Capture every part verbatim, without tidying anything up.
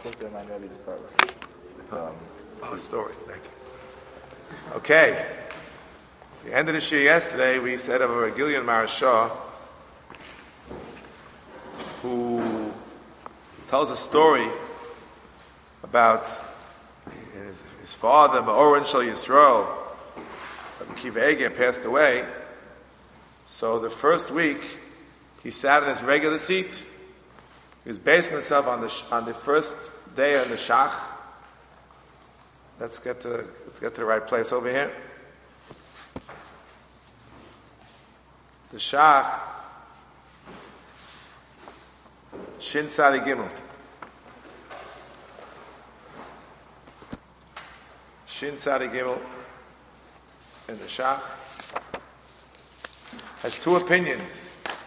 Since they're not ready to start with. Um, oh, story. Thank you. Okay. The end of the shir yesterday, we said of a Gillian Marashah who tells a story about his, his father, Ma'orin Shal Yisrael, Kiva Ege, passed away. So the first week, he sat in his regular seat. He was basing himself on the on the first day of the Shach. Let's get to let's get to the right place over here. The Shach, Shin Sadi Gimel. Shin Sadi Gimel in the Shach has two opinions.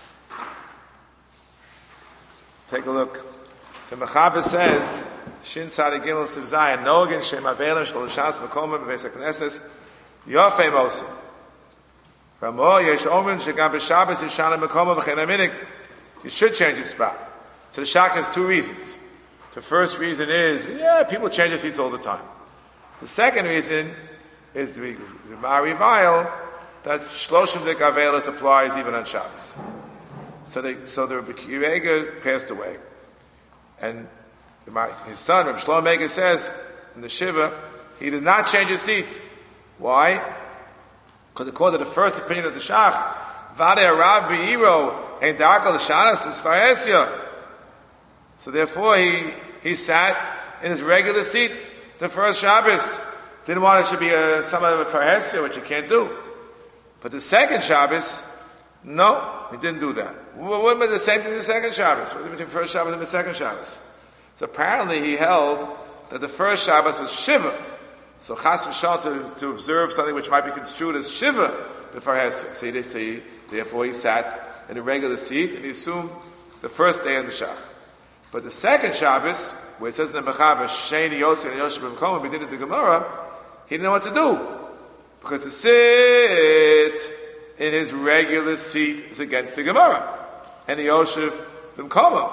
Take a look. The Mechaber says, Shin Sadi Gimel Siv Zayin, Nogan Shem Avelim Shal Shatz Mekomah B'Beis HaKnesses Yofei Mosim. Ramo Yesh Omen Shegam B'Shabbos Yishana Mekomah V'Chein HaMinik. You should change its spot. So the Shach has two reasons. The first reason is, yeah, people change their seats all the time. The second reason is the, the Ma'arivayil that Shloshim Dik Avelos applies even on Shabbos. So, they, so the Rebbe Kiva passed away, and the, his son Rebbe Shlomo Mega says in the Shiva he did not change his seat. Why? Because according to the first opinion of the Shach, Vade Arav Beiro and Darkal Shanas is Faresya. So therefore he he sat in his regular seat the first Shabbos. Didn't want it should be a, some of a Faresya, which you can't do. But the second Shabbos, no, he didn't do that. What about the same thing the second Shabbos? What was between the first Shabbos and the second Shabbos? So apparently he held that the first Shabbos was Shiva. So Chas v'Shal to, to observe something which might be construed as Shiva before Hesed. So, he, so he, therefore he sat in a regular seat and he assumed the first day of the Shach. But the second Shabbos, where it says in the Mechaber, Sheni Yosef and Yosef B'Mkomah, we did it the Gemara, he didn't know what to do. Because to sit in his regular seat is against the Gemara. And the Yosef B'Mkomah.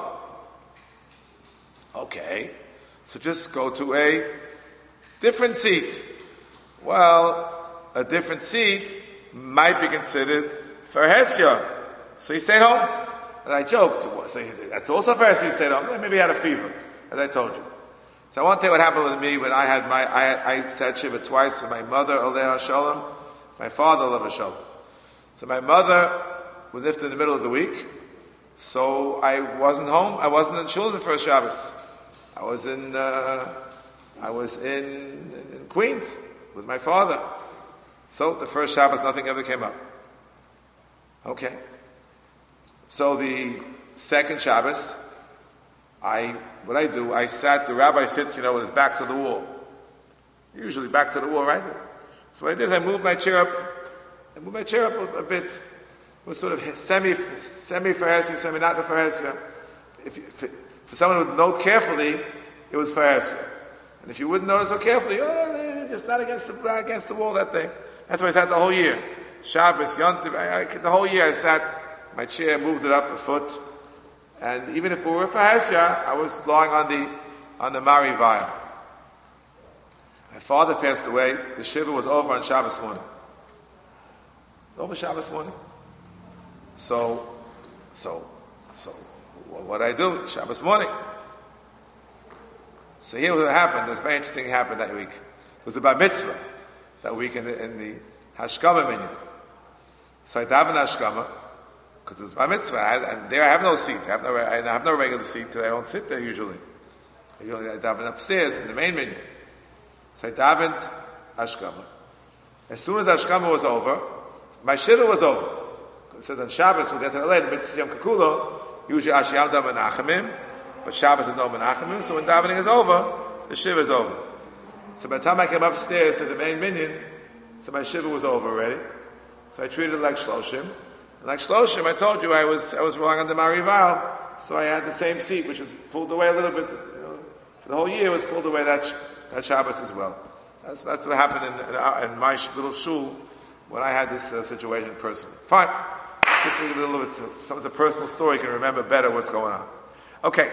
Okay, so just go to a different seat. Well, a different seat might be considered for Hesya. So he stayed home. And I joked. So that's also for Hesya, he stayed home. Maybe he had a fever, as I told you. So I want to tell you what happened with me when I had my, I, I said Shiva twice with my mother, Aleh Shalom, my father, Aleh Shalom. So my mother was lifted in the middle of the week, so I wasn't home. I wasn't in Shul the first Shabbos. I was in, uh, I was in, in, in Queens with my father. So the first Shabbos, nothing ever came up. Okay. So the second Shabbos, I, what I do, I sat, the rabbi sits, you know, with his back to the wall. Usually back to the wall, right? So what I did is I moved my chair up, I moved my chair up a, a bit. It was sort of semi, semi Pharisee, semi not the Pharisee. If, you, if for someone who would note carefully, it was Pharisee. And if you wouldn't notice so carefully, oh, just not against the, not against the wall, that thing. That's why I sat the whole year. Shabbos, Yontif, I, I, the whole year I sat, my chair, moved it up a foot. And even if we were for Hesya, I was lying on the on the Ma'arivayil. My father passed away. The Shiva was over on Shabbos morning. Over Shabbos morning. So, so, so, what did I do? Shabbos morning. So here was what happened. There's very interesting happened that week. It was about mitzvah that week in the, in the Hashkama minyan. So I davened Hashkama. Because it's my mitzvah, I, and there I have no seat. I have no, I have no regular seat because I don't sit there usually. I usually I daven upstairs in the main minyan. So I davened Hashkama. As soon as Hashkama was over, my shiva was over. It says on Shabbos we get to the late mitzvah Yom Kikulo. Usually Ashiyam da Menachemim, but Shabbos is no Menachemim. So when davening is over, the shiva is over. So by the time I came upstairs to the main minyan, so my shiva was over already. So I treated it like Shloshim. Like Shloshim, I told you I was I was relying on the Ma'arivayil, so I had the same seat, which was pulled away a little bit. You know, for the whole year, it was pulled away that that Shabbos as well. That's that's what happened in, in, our, in my little shul when I had this uh, situation personally. Fine, just a little bit. Some of the personal story you can remember better what's going on. Okay,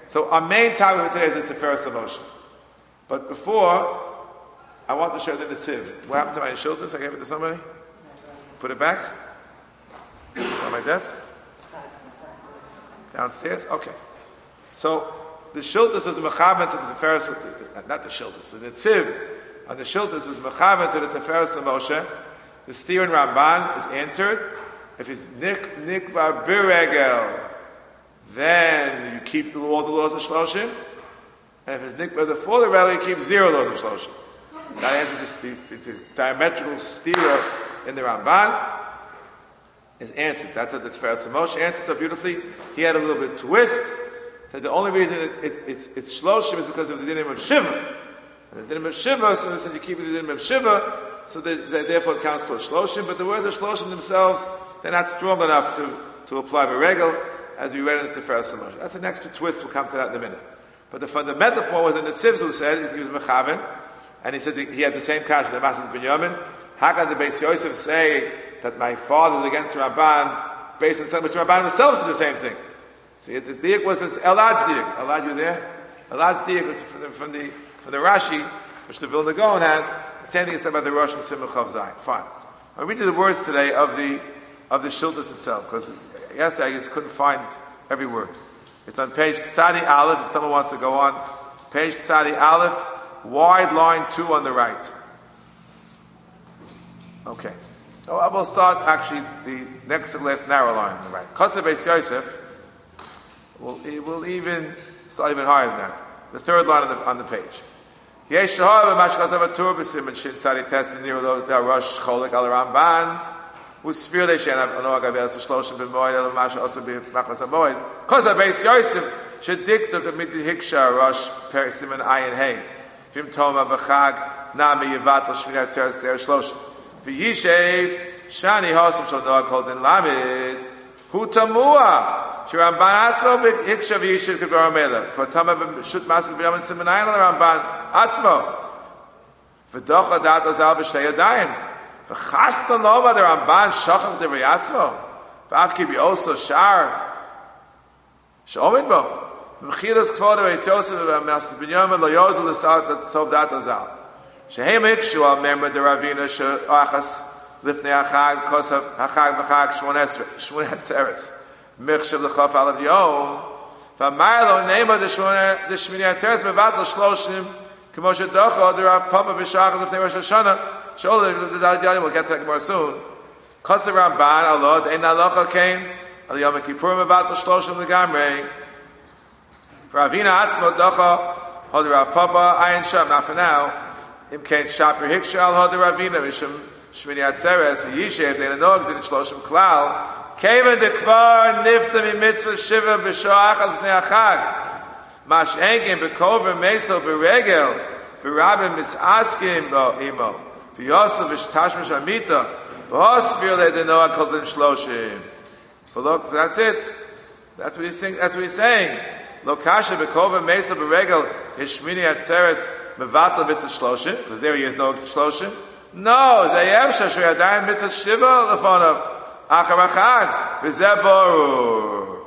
So our main topic for today is the Tiferes HaMoshe. But before, I want to show the Netziv. What happened to my shiltus? I gave it to somebody? Put it back? It's on my desk? Downstairs? Okay. So, the shiltus is mechaven to the Tiferes, not the shiltus, the Netziv on the shiltus is mechaven to the Tiferes HaMoshe. The steer in Ramban is answered. If it's nik nikvar biregel, then you keep all the laws of Shloshim. And if it's nikvar before the regel, you keep zero laws of Shloshim. That answers the, the, the, the diametrical steer in the Ramban. Is answered. That's what the Tiferes HaMoshe answered so beautifully. He had a little bit of twist. That the only reason it, it, it's, it's Shloshim is because of the dinim of Shiva. And the dinim of Shiva, so since you keep the dinim of Shiva, so they, they, therefore it counts towards Shloshim. But the words of Shloshim themselves, they're not strong enough to, to apply the regel, as we read in the Tiferes HaMoshe. That's an extra twist. We'll come to that in a minute. But the fundamental point was in the Tzivz who said, he was Mechaven, and he said he had the same kash, the Masas Binyamin. How can the Beis Yosef say that my father is against the Ramban, based on something which the Ramban themselves did the same thing? See, the diak was this Elad's diak. Elad, you there? Elad's diak from the, from the, from the Rashi, which the Vilna Gaon had, standing instead by the Rosh and Simcha Chav Zayin. Fine. I'll read you the words today of the of the Shiltus itself, because yesterday I just couldn't find every word. It's on page Tzadi Aleph, if someone wants to go on. Page Tzadi Aleph, wide line two on the right. Okay. So I will start actually the next to last narrow line on the right. Kosev Beis Yosef will it will even start even higher than that. The third line on the on the page. Yesh shahar b'mashchatav atur b'siman shin tzadi testin nir lo rosh cholik al Ramban u'sfir leishen anoag avel shloshim b'moed el masha also b'machmas hamoed. Kosev Beis Yosef shediktuk amid hiksha rosh per siman ayin hey vim toma b'chag nami yivat al shminat tzeres tzeres shloshim. V'yishev shani hosam shal noah called in Lamed hu tamua sh'Ramban atzmo b'hiksha v'yishev k'dvar HaMelech v'tama b'shut masas b'yamin simenayin al Ramban atzmo v'docha dat ozal b'shtei yadayim v'chastan lo ba the Ramban shachach d'vei atzmo v'af ki b'oso shar she'omid bo v'chilas k'voda Beis Yosef v'masas b'yamin lo yodu l'sat sov dat ozal Shehem ikshu al memra de Ravina she'achas lifnei achag kosav achag v'chag shmon hatzeres michshav l'chof alav yom v'amar lo neima de shmini hatzeres mevat lo shloshim k'mo shedocha de Rav Papa b'shachas lifnei Rosh Hashanah she'ol the Daled Yom we'll get to that more soon kosav Ramban alod ein halacha came al Yom Kippur mevat lo shloshim l'gamrei Ravina atzmo docha hod Rav Papa ayin sham not for now Im kein shaper hiksha al hod Ravina mishum shmini atzeres v'yishev dein anog din shloshim klal keven de kvar nifta mi mitzvah shiva b'shoachas ne'achag mash enkin b'kover meso b'regel v'rabim misaskim bo imo v'yosel v'shtashmish amita v'osvir le de noah kol din shloshim but look, that's it. That's what he's saying. That's what he's saying. Lo kasha b'kover meso b'regel is shmini atzeres mevatel mitzvah shloshim, because there he is no shloshim. No, zayem shashu yadayim mitzvah shiva lefonav achar achag v'zeh borur.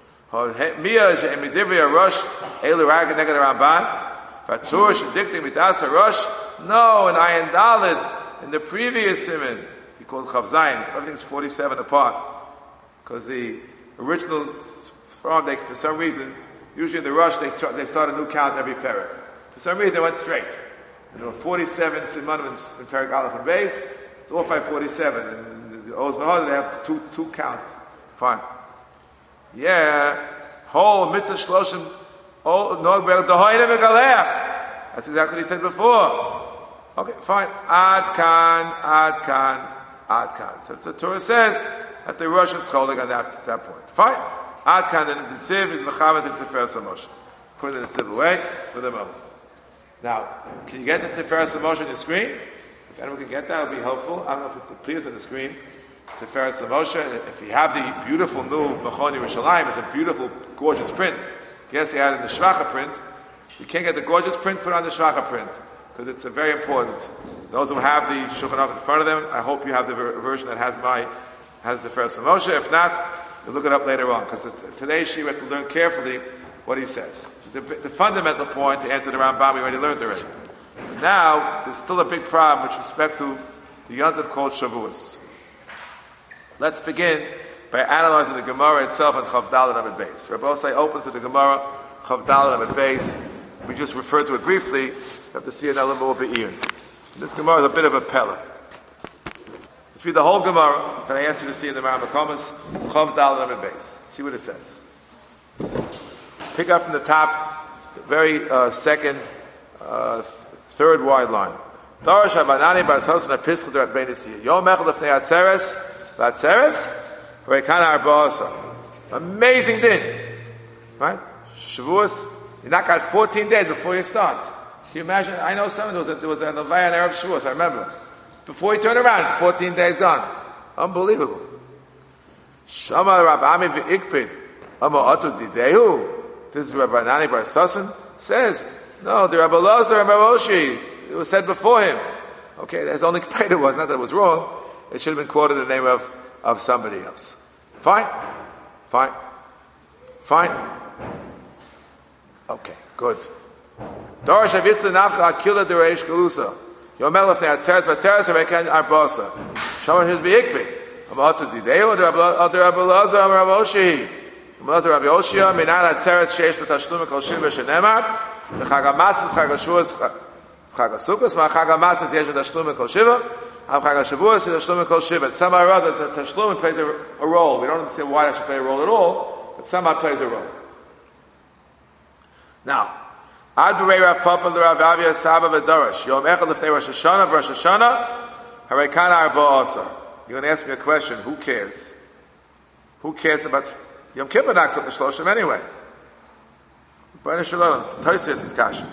Mia she'emidivri arosh elu rag neged Ramban v'atur shediktik midas arosh. No, in Ayin Daled in the previous siman he called Chav Zayin. Everything's forty-seven apart because the original from they for some reason usually in the rush they they start a new count every parak. For some reason, they went straight. And there were forty-seven simanim in Perek Aleph and Beis. It's all by forty-seven. And the Oz V'Hod, they have two two counts. Fine. Yeah. Whole mitzvah shloshim. Oh, no, dehoyne v'galeach. That's exactly what he said before. Okay, fine. Ad kan, ad kan, ad kan. So the Torah says that the Rosh is cholik on that, that point. Fine. Ad kan, and the Tziv is mechavet and Tiferes HaMoshe. Put the Tziv away for the moment. Now, can you get the Tiferes HaMoshe on the screen? If anyone can get that, it would be helpful. I don't know if it appears on the screen. Tiferes HaMoshe. If you have the beautiful new Machon Yerushalayim, it's a beautiful, gorgeous print. Yes, they had it in the Shvacha print. You can't get the gorgeous print, put it on the Shvacha print. Because it's a very important. Those who have the Shulchan Aruch in front of them, I hope you have the ver- version that has my, has the Tiferes HaMoshe. If not, you'll look it up later on. Because today she had to learn carefully what he says. the, the fundamental point to answer the Rambam we already learned already. Now, there's still a big problem with respect to the Yontif called Shavuos. Let's begin by analyzing the Gemara itself and Chav Daled Amud Beis. Rabbi Osai opened to the Gemara, Chav Daled Amud Beis. We just referred to it briefly. You have to see it a little more be'ir. This Gemara is a bit of a pella. Let's read the whole Gemara, and I ask you to see in the Rambam Komas, Chav Daled Amud Beis. See what it says. Pick up from the top, the very uh, second, uh, th- third wide line. Darash Abanani Bar Sosan Apischel Derat Bein Yisiyah. Yom Echad Lefnei Atzeres, Vatzeres, Reikana Arbaasa. Amazing din. Right? Shavuos, you knock out fourteen days before you start. Can you imagine? I know someone, there was a, there was a Levaya and Erev Shavuos, I remember. Before you turn around, it's fourteen days done. Unbelievable. Shama Rav Ami V'ikpid, Ama Atu Didehu. This is Rabbi Nani Bar Sosan says, no, the Rabbi Lazar and Rabbi Oshi, it was said before him. Okay, that's only Kapeda it was, not that it was wrong. It should have been quoted in the name of, of somebody else. Fine? Fine? Fine? Okay, good. Darash Avitza Nafcha Akila Dereish Galusa. Yomel Lefnei Atzeres Vatzeres Rekan Arbasa. Shama His Beikbid. Amatu Dideo, the Rabbi Lazar and Rabbi Oshi. Rabbi Rabbi Oshia, Minan Atzeres Sheish L'Tashlum Kol Shiva Shenemar. The Chagamasas, Chagashuas, Chagasukas, Ma Chagamasas Yesh Tashlum Kol Shiva, Am Chagashavuas Tashlum Kol Shiva. Somehow or other, the Tashlum plays a, a role. We don't understand why that should play a role at all, but somehow plays a role. Now, Ad B'rei Rav Papa L'Rav Avia Saba V'Darash Yom Echad L'Fnei Rosh Hashanah V'Rosh Hashanah Harei Kana Arba Asa. You're going to ask me a question. Who cares? Who cares about Yom Kippur? Knocks up the Shloshim anyway. Tosis is kasha.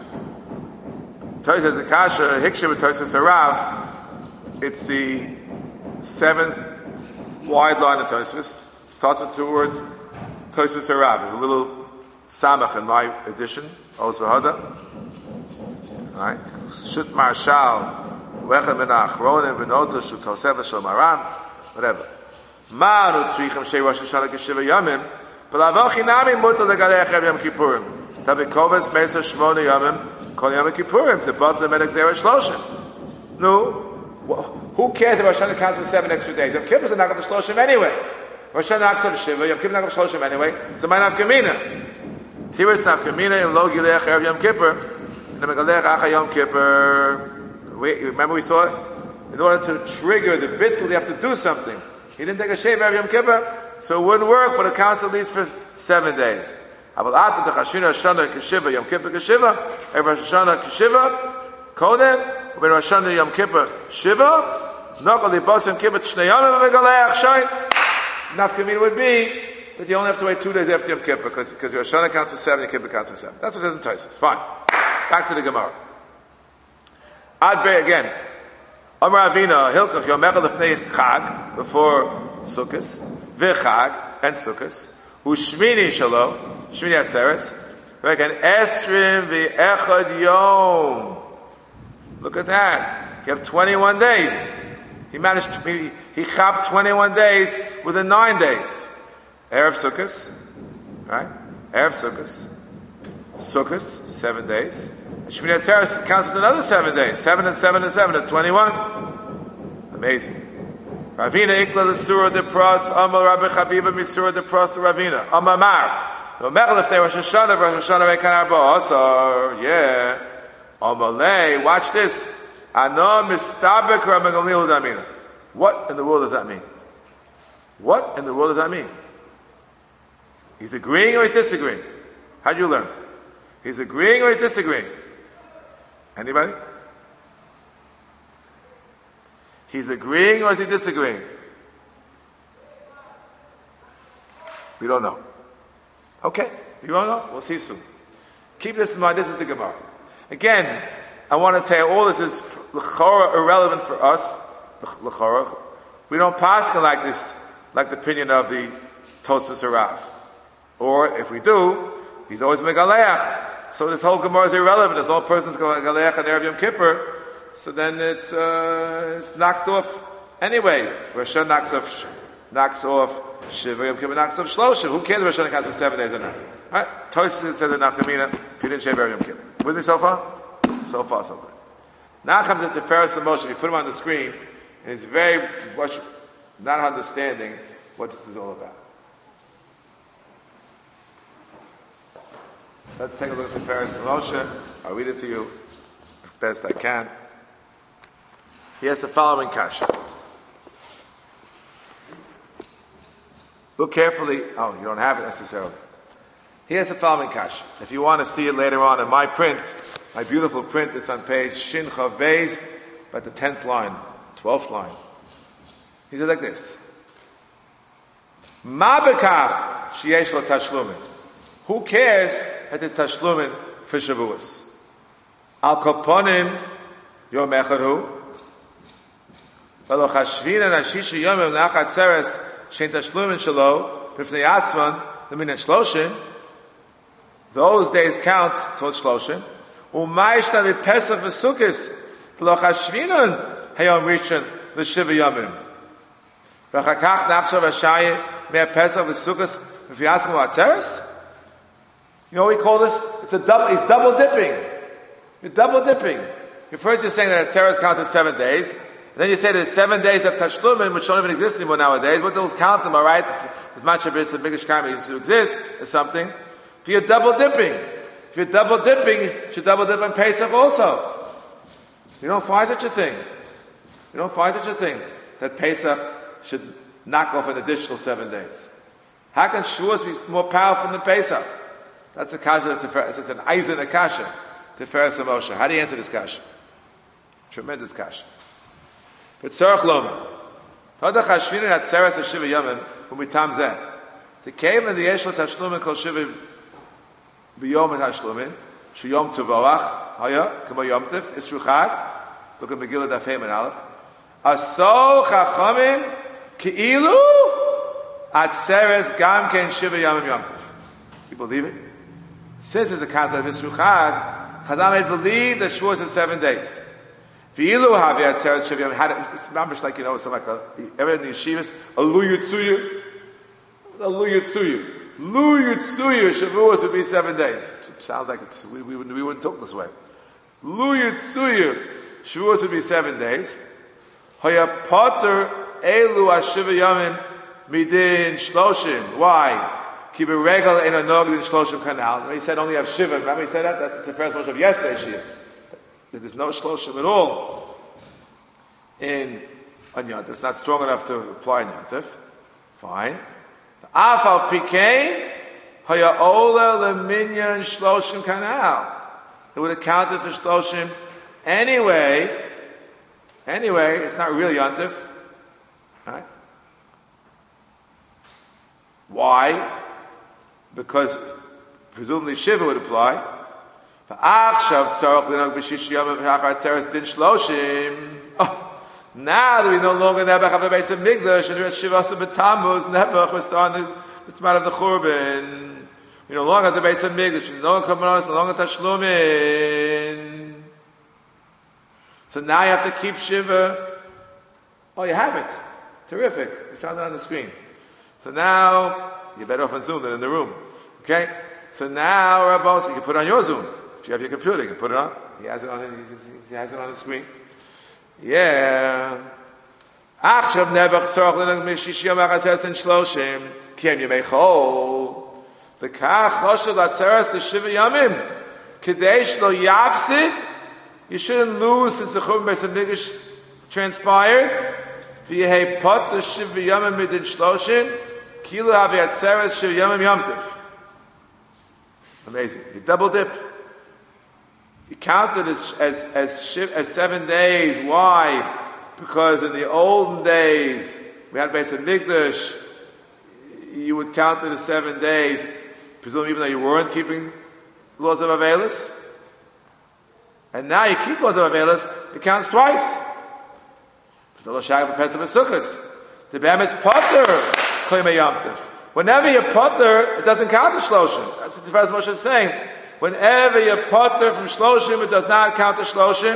Tosis is kasha. Hiksha with Tosis Harav. It's the seventh wide line of Tosis. Starts with two words. Tosis Harav. There's a little samach in my edition. Oz v'hada. All right. Shut marshal. Wechem ben achronim v'noto shut tosef v'shal maran. Whatever. Ma nutzrichem shei Rosh Hashanah k'shiva yamim. B'lavochi nami mutal legalech Yom Kippurim. Tavikovas Mesa Shmona Yamim Kol Yom Kippurim. The Bat Lemedek Zera Shloshim. No, who cares if Rosh Hashanah counts for seven extra days? Yom Kippur is not going to Shloshim anyway. Rosh Hashanah knocks on Shiva. Yom Kippur knocks on Shloshim anyway. So my nafkamina. Tiris nafkamina Im Lo Gilech Erev Yom Kippur. Im Galech Acha Yom Kippur. Remember we saw it. In order to trigger the bittul, you have to do something. He didn't take a shave Erev Yom Kippur, so it wouldn't work. But it counts at least for seven days. אבל עד דחשינה השנה כשבע, יום כיפר כשבע, ערב ראש השנה כשבע, קודם, ובין ראש השנה יום כיפר שבע, נוקל ליבוס יום כיפר שני ימים ומגלה עכשיו. Nafkamina would be that you only have to wait two days after Yom Kippur, because because your Shana counts for seven, Yom Kippur counts for seven. That's what it says in Taisus. Fine. Back to the Gemara. Ad Bey again. Amar Avina, Hilkach Yom Echad Lefnei Chag, before Sukkos, V'Chag, and Sukkos, U'Shmini Shalom, Shmini Atzeres, Again, Esrim V'Echad Yom. Look at that. You have twenty-one days. He managed to, he, he chapped twenty-one days within nine days. Erev Sukkos, right? Erev Sukkos. Sukkos, seven days. And Shmini Atzeres counts as another seven days. Seven and seven and seven is twenty-one. Amazing. Ravina Ikla L'Sura de Pros, Amal Rabbi Chabiba Misura de Pros to Ravina. Amamar. No Mechalef Ne Rosh Hashanah, Rosh Hashanah Rekan Arba Asar. Yeah. Amalei, watch this. Ano Mistabek Rabbi Gamliel Damina. What in the world does that mean? What in the world does that mean? He's agreeing or he's disagreeing? How do you learn? He's agreeing or he's disagreeing? Anybody? He's agreeing or is he disagreeing? We don't know. Okay, you don't know? We'll see soon. Keep this in mind. This is the Gemara. Again, I want to tell you, all this is l'chora irrelevant for us. L'chora. We don't pass like this, like the opinion of the Tosfos Harav. Or if we do, he's always megaleach. So this whole Gemara is irrelevant. This whole person's going megaleach on Erev Yom Kippur. So then it's, uh, it's knocked off anyway. Rosh Hashanah knocks off, knocks off Shiva, Yom Kippur knocks off Shlosha. Who cares if Rosh Hashanah counts for seven days or not? Alright, Tosfos said the Nachamina, if you didn't shave every Yom Kippur. With me so far? So far, so good. Now comes the Tiferes Moshe. You put him on the screen, and he's very much not understanding what this is all about. Let's take a look at Tiferes Moshe. I'll read it to you as best I can. He has the following kasha. Look carefully. Oh, you don't have it necessarily. He has the following kasha. If you want to see it later on in my print, my beautiful print, it's on page Shin Chav Beis, but the tenth line, twelfth line. He said like this. Ma bekach sheyesh lo tashlumin. Who cares that it's tashlumin for Shavuos? Al koponim yom echad hu. V'lo chashvina nashisha yomim nachat tzeres shein tashlumin shelo b'fnei atzman l'minet shloshim. Those days count towards shloshim. U'mayishna v'pesach v'sukkis v'lo chashvinan hayom rishon l'shiva yomim. V'chakach nachshav hashayim me'er pesach v'sukkis v'fiatzim v'atzeres. You know what we call this? It's a double, he's double dipping. You're double dipping. At first you're saying that Atzeres counts as seven days. And then you say there's seven days of Tashlumin, which don't even exist anymore nowadays. What those count them, alright? As much as a biggish time used to exist as something. If you're double dipping. If you're double dipping, you should double dip on Pesach also. You don't find such a thing. You don't find such a thing. That Pesach should knock off an additional seven days. How can Shavuos be more powerful than Pesach? That's a kasha. It's an eisen a kasha. Tiferes Moshe. How do you answer this kasha? Tremendous kasha. But tzarich loma. Toda chashvina at tzeres a shiva yomim umitam zeh. The cave and the yesh lo tashlumin kol shiva b'yom et tashlumin sheyom tuvoach haya k'mo yom tif isru chag. Look at Megillah Daf Hey and Aleph. Aso chachamim keilu at tzeres gam ken shiva yomim yom tif. You believe it? Since it's a concept of Isru Chag, Chazal made believe that Shavuos is seven days. V'ilu havi atzeres shivim had it's mamish like you know, it's like a ever in the yeshivas a lu yutzuyu, a lu yutzuyu, lu yutzuyu Shavuos would be seven days. Sounds like we we wouldn't, we wouldn't talk this way. Lu yutzuyu Shavuos would be seven days. Hoya poter elu ashiva yamim midin shloshim. Why? Keep a regular in a nogd in shloshim canal. He said only have shiva. Remember he said that? That's the first verse of yesterday's shiva. There's no shloshim at all in on Yontif. It's not strong enough to apply Yontif. Fine. Afal pikein haya ola leminyan shloshim canal. It would have counted for shloshim anyway. Anyway, it's not really Yontif. Right? Why? Because presumably Shiva would apply. Oh, now that we no longer Nebuch have a base of Migdash and we're at Shiva B'Tammuz, Nebuch, we're starting the matter of the Churban. We no longer have the base of Migdash, we no longer come on, no longer Tashlumin. So now you have to keep Shiva. Oh, you have it. Terrific. You found it on the screen. So now, you're better off on Zoom than in the room. Okay? So now, Rabbi, so you can put it on your Zoom. If you have your computer, you can put it on. He has it on, he has it on the screen. Yeah. Achshav nebach tzorach l'nag mishish yom achas en shloshim kiem yemei chol v'kach choshev l'atzeres l'shiva yamim k'dei lo yafsid. You shouldn't lose since the Churban Beis HaMikdash transpired. V'yehei pot l'shiva yamim midin shloshim kilu havi atzeres shiva yamim yomtiv. Amazing. You double dip. You count it as as as, as seven days. Why? Because in the olden days we had Beis HaMikdash. You would count it as seven days, presumably even though you weren't keeping laws of Avelis. And now you keep laws of Avelis. It counts twice. The Bam is potter koyme yomtiv. Whenever you're potter, it doesn't count as shloshim. That's what the first Moshe is saying. Whenever you're potter from shloshim, it does not count as shloshim.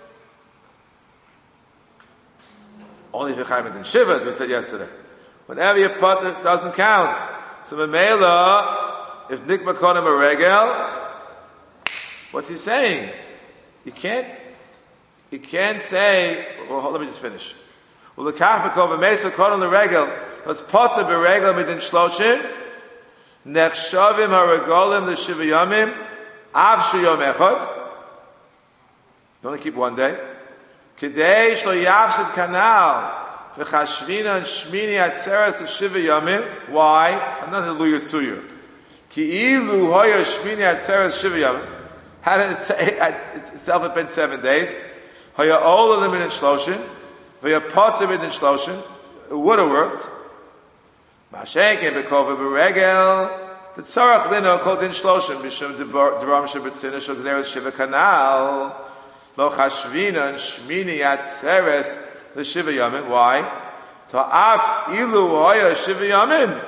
Only if you're chayim in shiva, as we said yesterday. Whenever you're potter, it doesn't count. So Memela, if nikba kodem beregel, what's he saying? You can't, you can't say, well, hold, let me just finish. Well, the kach bekov v'meisa kodem l'regel, let's potter beregel midin shloshim, nechshavim ha'regolim l'shiva yamim, av sheyom echad, you only keep one day. Kidei shlo yafsid kanal, v'chashvina and shmini atzeres l'shiva yamim, why? I'm not a lu yitzuyu. Ki ilu hoya shmini atzeres shiva yamim, had it itself had been seven days, hoya ola limit in shloshin, v'ya potter in shloshin, it would have worked. Mashenkin bekova beregel, the tzarach lino called in shloshin, b'shum deram shebetzina shel gzeres shiva kanal, lo chashvina and shmini atzeres the shiva yamim. Why? Ta'af ilu hoya shiva yamim.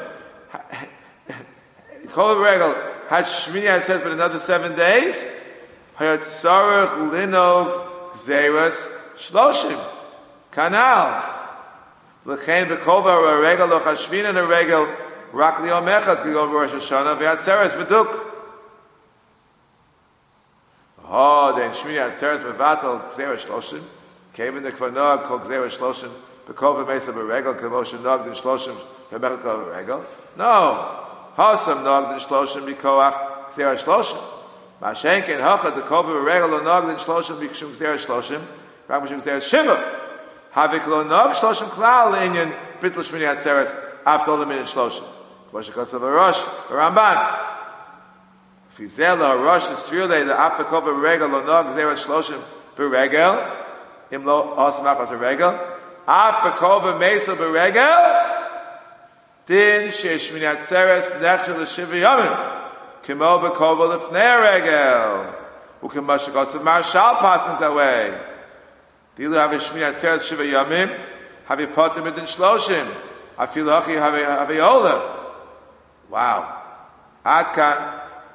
Kol beregel had shmini atzeres for another seven days. Hayat tzarach lino gzeres shloshim kanal. L'chein bekova regel lo chashvina and regel rak liyom echad ki go b'Rosh Hashanah v'atzeres v'duk. Oh, then shmini atzeres mevatel gzeres shloshim. Came in the kvanog called gzeres shloshim. Bekova mesa b'regel k'moshe nog din shloshim v'mechad kol b'regel. No, hasam nog din shloshim b'koach gzeres shloshim. Mashenken hachad the kova b'regel lo nog din shloshim b'kshum gzeres shloshim. Rak b'shum gzeres shiva. Havik lo nog shloshim klal inyan bittul shmini atzeres after all the minute shloshim. K'moshe kotzav Rosh Ramban. Fizela Rosh Tzriulei the after kova b'regel lo nog gzeres shloshim b'regel. Im lo osmach as a regel. After kova mesa b'regel. Din shesh shmini atzeres nechshel l'shiva yamim. Kimo b'kova l'fnei regel. U'kimosh kotzav Marshal passes that way. Dilu have a shmini atzeres shiva yamim. Have a potem midin shloshim. Afilu achi have a have a ola. Wow. Adkan.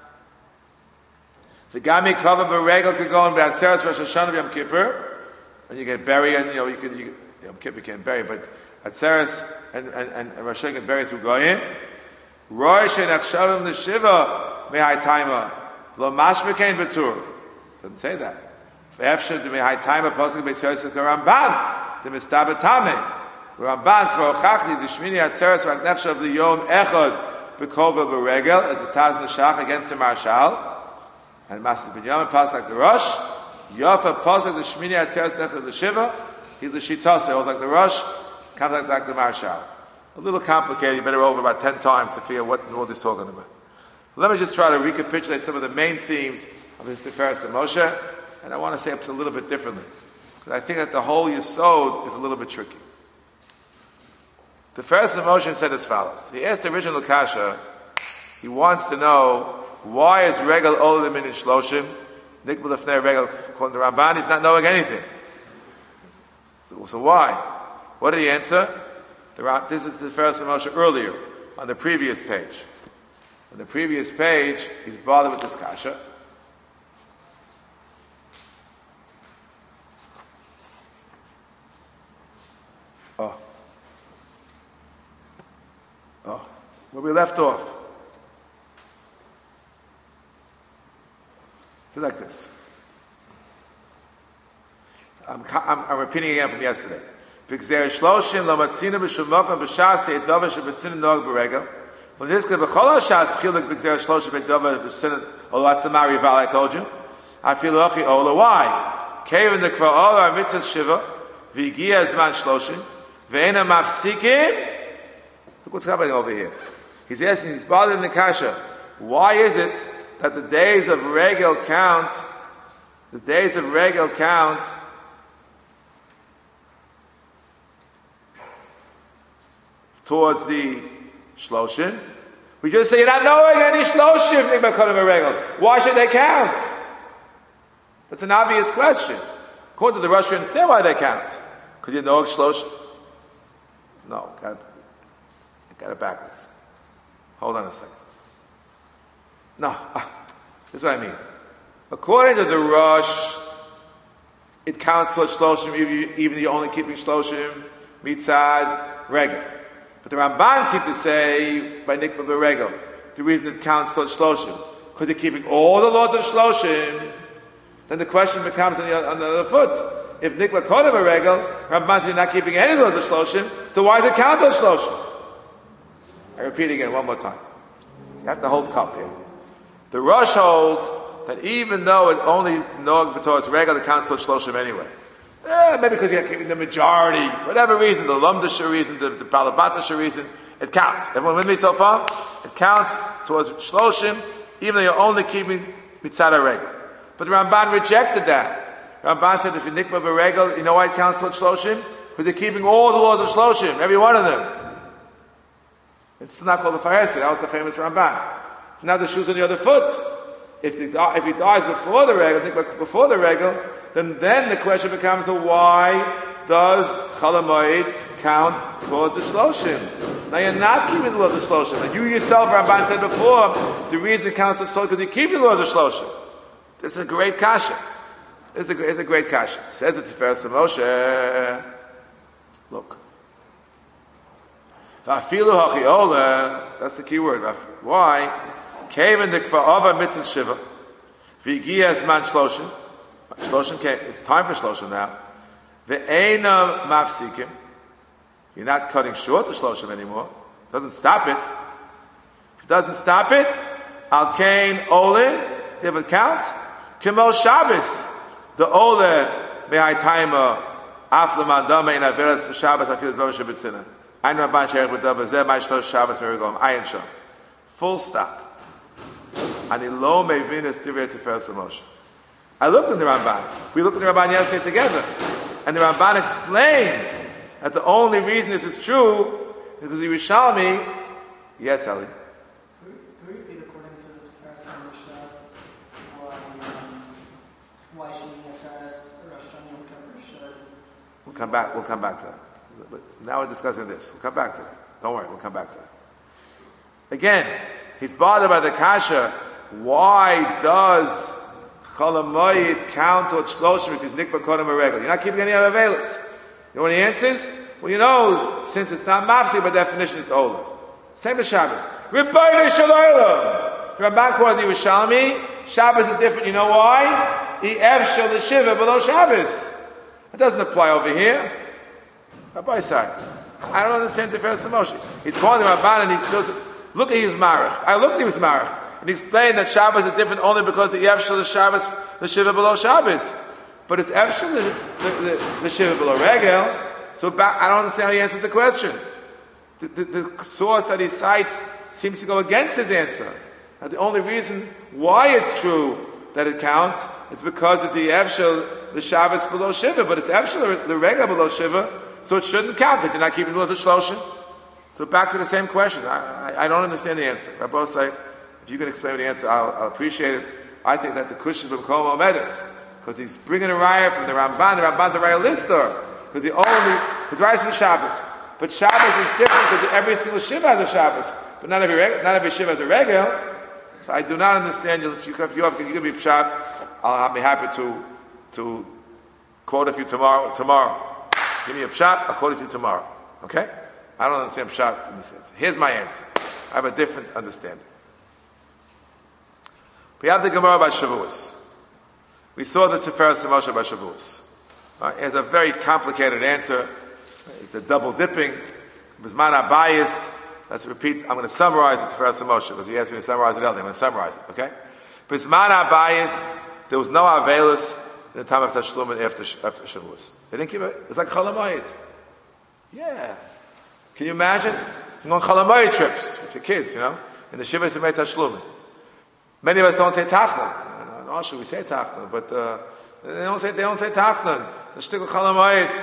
The gami kova b'regel could go on b'atzeres Rosh Hashanah Yom Kippur. When you get buried, and you know you can, you, Yom Kippur can't bury, but atzeres and and and Rosh Hashanah can bury through goyim. Rosh and achshavim l'shiva mehai taima lo mashmikein betur. Doesn't say that. V'efshed mehai taima posik b'yisrael Ramban the mistabatame Ramban for ochachli the shmini atzeres rak nechshav liyom echad b'kova b'regel as the Taz Neshach against the Marshal and Master Binyamin passed like the Rosh. Yafa pasuk the shmini atzeres nechad the shiva. He's the shitase. It was like the Rosh, comes like, like the Marshal. A little complicated. You better over about ten times to figure what what he's talking about. Let me just try to recapitulate some of the main themes of his Tiferes and Moshe, and I want to say it a little bit differently because I think that the whole Yesod is a little bit tricky. Tiferes and Moshe said as follows. He asked the original Kasha. He wants to know why is regel older than in shloshim. Nikbul Lefnei Regel, according to Ramban, he's not knowing anything. So, so why? What did he answer? The, this is the first of Moshe earlier, on the previous page. On the previous page, he's bothered with this kasha. Oh. Oh. Where we left off. It's like this. I'm, I'm, I'm repeating again from yesterday. V'gzer shloshim lo matzina b'shum mokom b'shas te'edover shebetzina nog b'regel. From this clip, b'chol ha'shas chiluk v'gzer shloshim te'edover b'shina olo atzamah rival, I told you. I feel lucky, olo, why? Kevin the kvar olo our mitzvah shiva v'yigia zman shloshim v'ena mafsikim. Look what's happening over here. He's asking, he's bothered in the kasha. Why is it that the days of regel count, the days of regel count towards the shloshim? We just say you're not knowing any shloshim. Why should they count? That's an obvious question. According to the Rosh, you understand why they count. Because you know shloshim. No, got it, got it backwards. Hold on a second. No, this is what I mean. According to the Rosh, it counts towards shloshim, even if you're only keeping shloshim, mitzad, regel. But the Ramban seems to say, by nikba b'regel, the reason it counts towards Shloshim, because you're keeping all the laws of Shloshim, then the question becomes on the, on the other foot. If Nikla Kodem a Regel, Ramban says you're not keeping any laws of Shloshim, so why does it count on Shloshim? I repeat again one more time. You have to hold cup here. The Rosh holds that even though it only is Nog B'Torah's Regel, it counts towards Shloshim anyway. Eh, maybe because you're keeping the majority, whatever reason, the Lumdasha reason, the, the Balabatasha reason, it counts. Everyone with me so far? It counts towards Shloshim, even though you're only keeping Mitzad HaRegel. But the Ramban rejected that. Ramban said, if you nikba b'regel, you know why it counts towards Shloshim? Because they're keeping all the laws of Shloshim, every one of them. It's not called the Faresi, that was the famous Ramban. Now the shoe's on the other foot. If, the, if he dies before the regel, nikba before the regel, then, then the question becomes, so why does Chol HaMoed count towards the Shloshim? Now you're not keeping the laws of Shloshim. And you yourself, Ramban said before, the reason it counts as Shloshim because you're keeping the laws of Shloshim. This is a great kasha. This is a, it's a great kasha. It says it to Tiferes Moshe. Look. V'afilu hachiola, that's the key word. Why? Kaven the kfa'ava mitzvah shiva. V'giya zman shloshim. Shloshim came. It's time for shloshim now. Ve'ena mafsikim. You're not cutting short the shloshim anymore. It doesn't stop it. If it doesn't stop it, al kain olin, if it counts, kimo Shabbos. The ole me'ai taima aflaman dama in averas b'Shabbos afil dvarim shebetzina. Ein rabban sheich b'davar zeh mai shlosh Shabbos merigom. Ayin shom. Full stop. Ani lo mevinas divrei Tiferes Moshe. I looked in the Ramban. We looked in the Ramban yesterday together. And the Ramban explained that the only reason this is true is because the Yerushalmi, yes, Ali. Could we repeat according to the Tiferes Moshe why, um, why Shemini Atzeres, Rosh Hashanah, Yom Kippur should... We'll come back, we'll come back to that. But now we're discussing this. We'll come back to that. Don't worry, we'll come back to that. Again, he's bothered by the kasha. Why does Chol HaMoed count towards Shloshim if he's nikba kodem a regel? You're not keeping any other avelis. You know what he answers? Well, you know, since it's not mafsi, by definition it's ola. Same as Shabbos. Rebbeinu Shalom. The Ramban quoted the Yerushalmi. Shabbos is different. You know why? He efshel the shiva below Shabbos. It doesn't apply over here. Rabbi side. I don't understand the Tiferes Moshe. He's calling the Ramban and he says, look at his marach. I looked at his marach. And he explained that Shabbos is different only because the efshel the Shabbos, the shiva below Shabbos. But it's efshel the, the, the, the shiva below regel. So back, I don't understand how he answered the question. The, the, the source that he cites seems to go against his answer. And the only reason why it's true that it counts is because it's the efshel the Shabbos below shiva, but it's efshel the regel below shiva, so it shouldn't count that you're not keeping the laws of Shloshim. So back to the same question. I, I, I don't understand the answer. I both say, if you can explain the answer, I'll, I'll appreciate it. I think that the Kush is B'Kol Omedus, because he's bringing a raya from the Ramban. The Ramban's a raya lister, because he only, his raya is from Shabbos. But Shabbos is different because every single Shiva has a Shabbos, but not every, not every Shiva has a regel. So I do not understand you. If you, if you, have, if you give me a pshat, I'll, I'll be happy to, to quote it for you tomorrow. Tomorrow. Give me a pshat, I'll quote it to you tomorrow. Okay? I don't understand pshat in this sense. Here's my answer. I have a different understanding. We have the Gemara by Shavuos. We saw the Tiferes Moshe by Shavuos. Right? It has a very complicated answer. It's a double dipping. Bisman Abayis. Let's repeat. I'm going to summarize the Tiferes Moshe because he asked me to summarize it earlier. I'm going to summarize it. Okay? Bisman Abayis. There was no Avelis in the time of Tashlum and after, after Shavuos. They didn't keep it. It was like Chol HaMoed. Yeah. Can you imagine? You're on Chol HaMoed trips with your kids, you know, in the Shiva Yisrael Tashlum. Many of us don't say Tachlan. No, should we say Tachlan? But uh, they don't say they don't say Tachlan. The shtickle Chol HaMoed.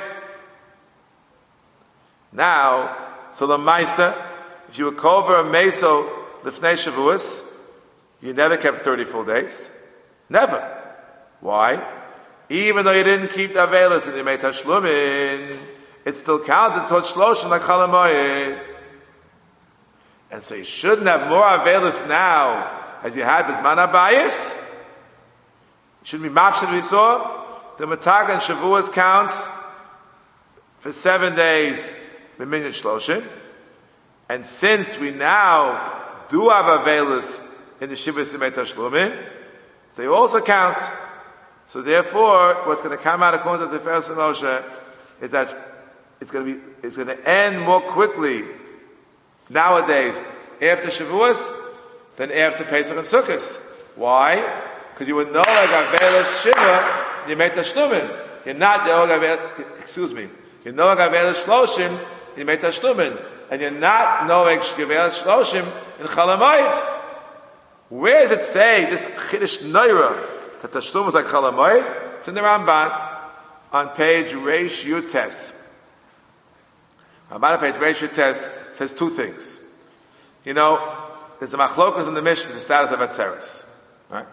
Now, so the Maisa, if you were cover a Meso Lifnei Shavuos, you never kept thirty full days. Never. Why? Even though you didn't keep the Avelis and you made Tashlumin, it still counted towards Shloshim like Chol HaMoed. And so you shouldn't have more Avelis now as you had Bisman Abayis. It shouldn't be Mafshin we saw. The Matag and Shavuos counts for seven days, Minyan Shloshim. And since we now do have Avelis in the Shivas Yemei Tashlumin, so you also count. So therefore, what's going to come out according to the Tiferes Moshe is that it's going to be, it's going to end more quickly nowadays after Shavuos than after Pesach and Sukkot. Why? Because you would know like Avelis Shiva, you make Tashlumin. You're not the excuse me. You know Avelis Shloshim, you make Tashlumin, and you're not knowing Avelis Shloshim in Chalamayit. Where does it say this Chiddush Neira that Tashlum is like Chalamayit? It's in the Ramban on page Reish Yutes. Ramban on page Reish Yutes says two things. You know, there's a machlokas in the Mishnah, the status of Atzeres. Right?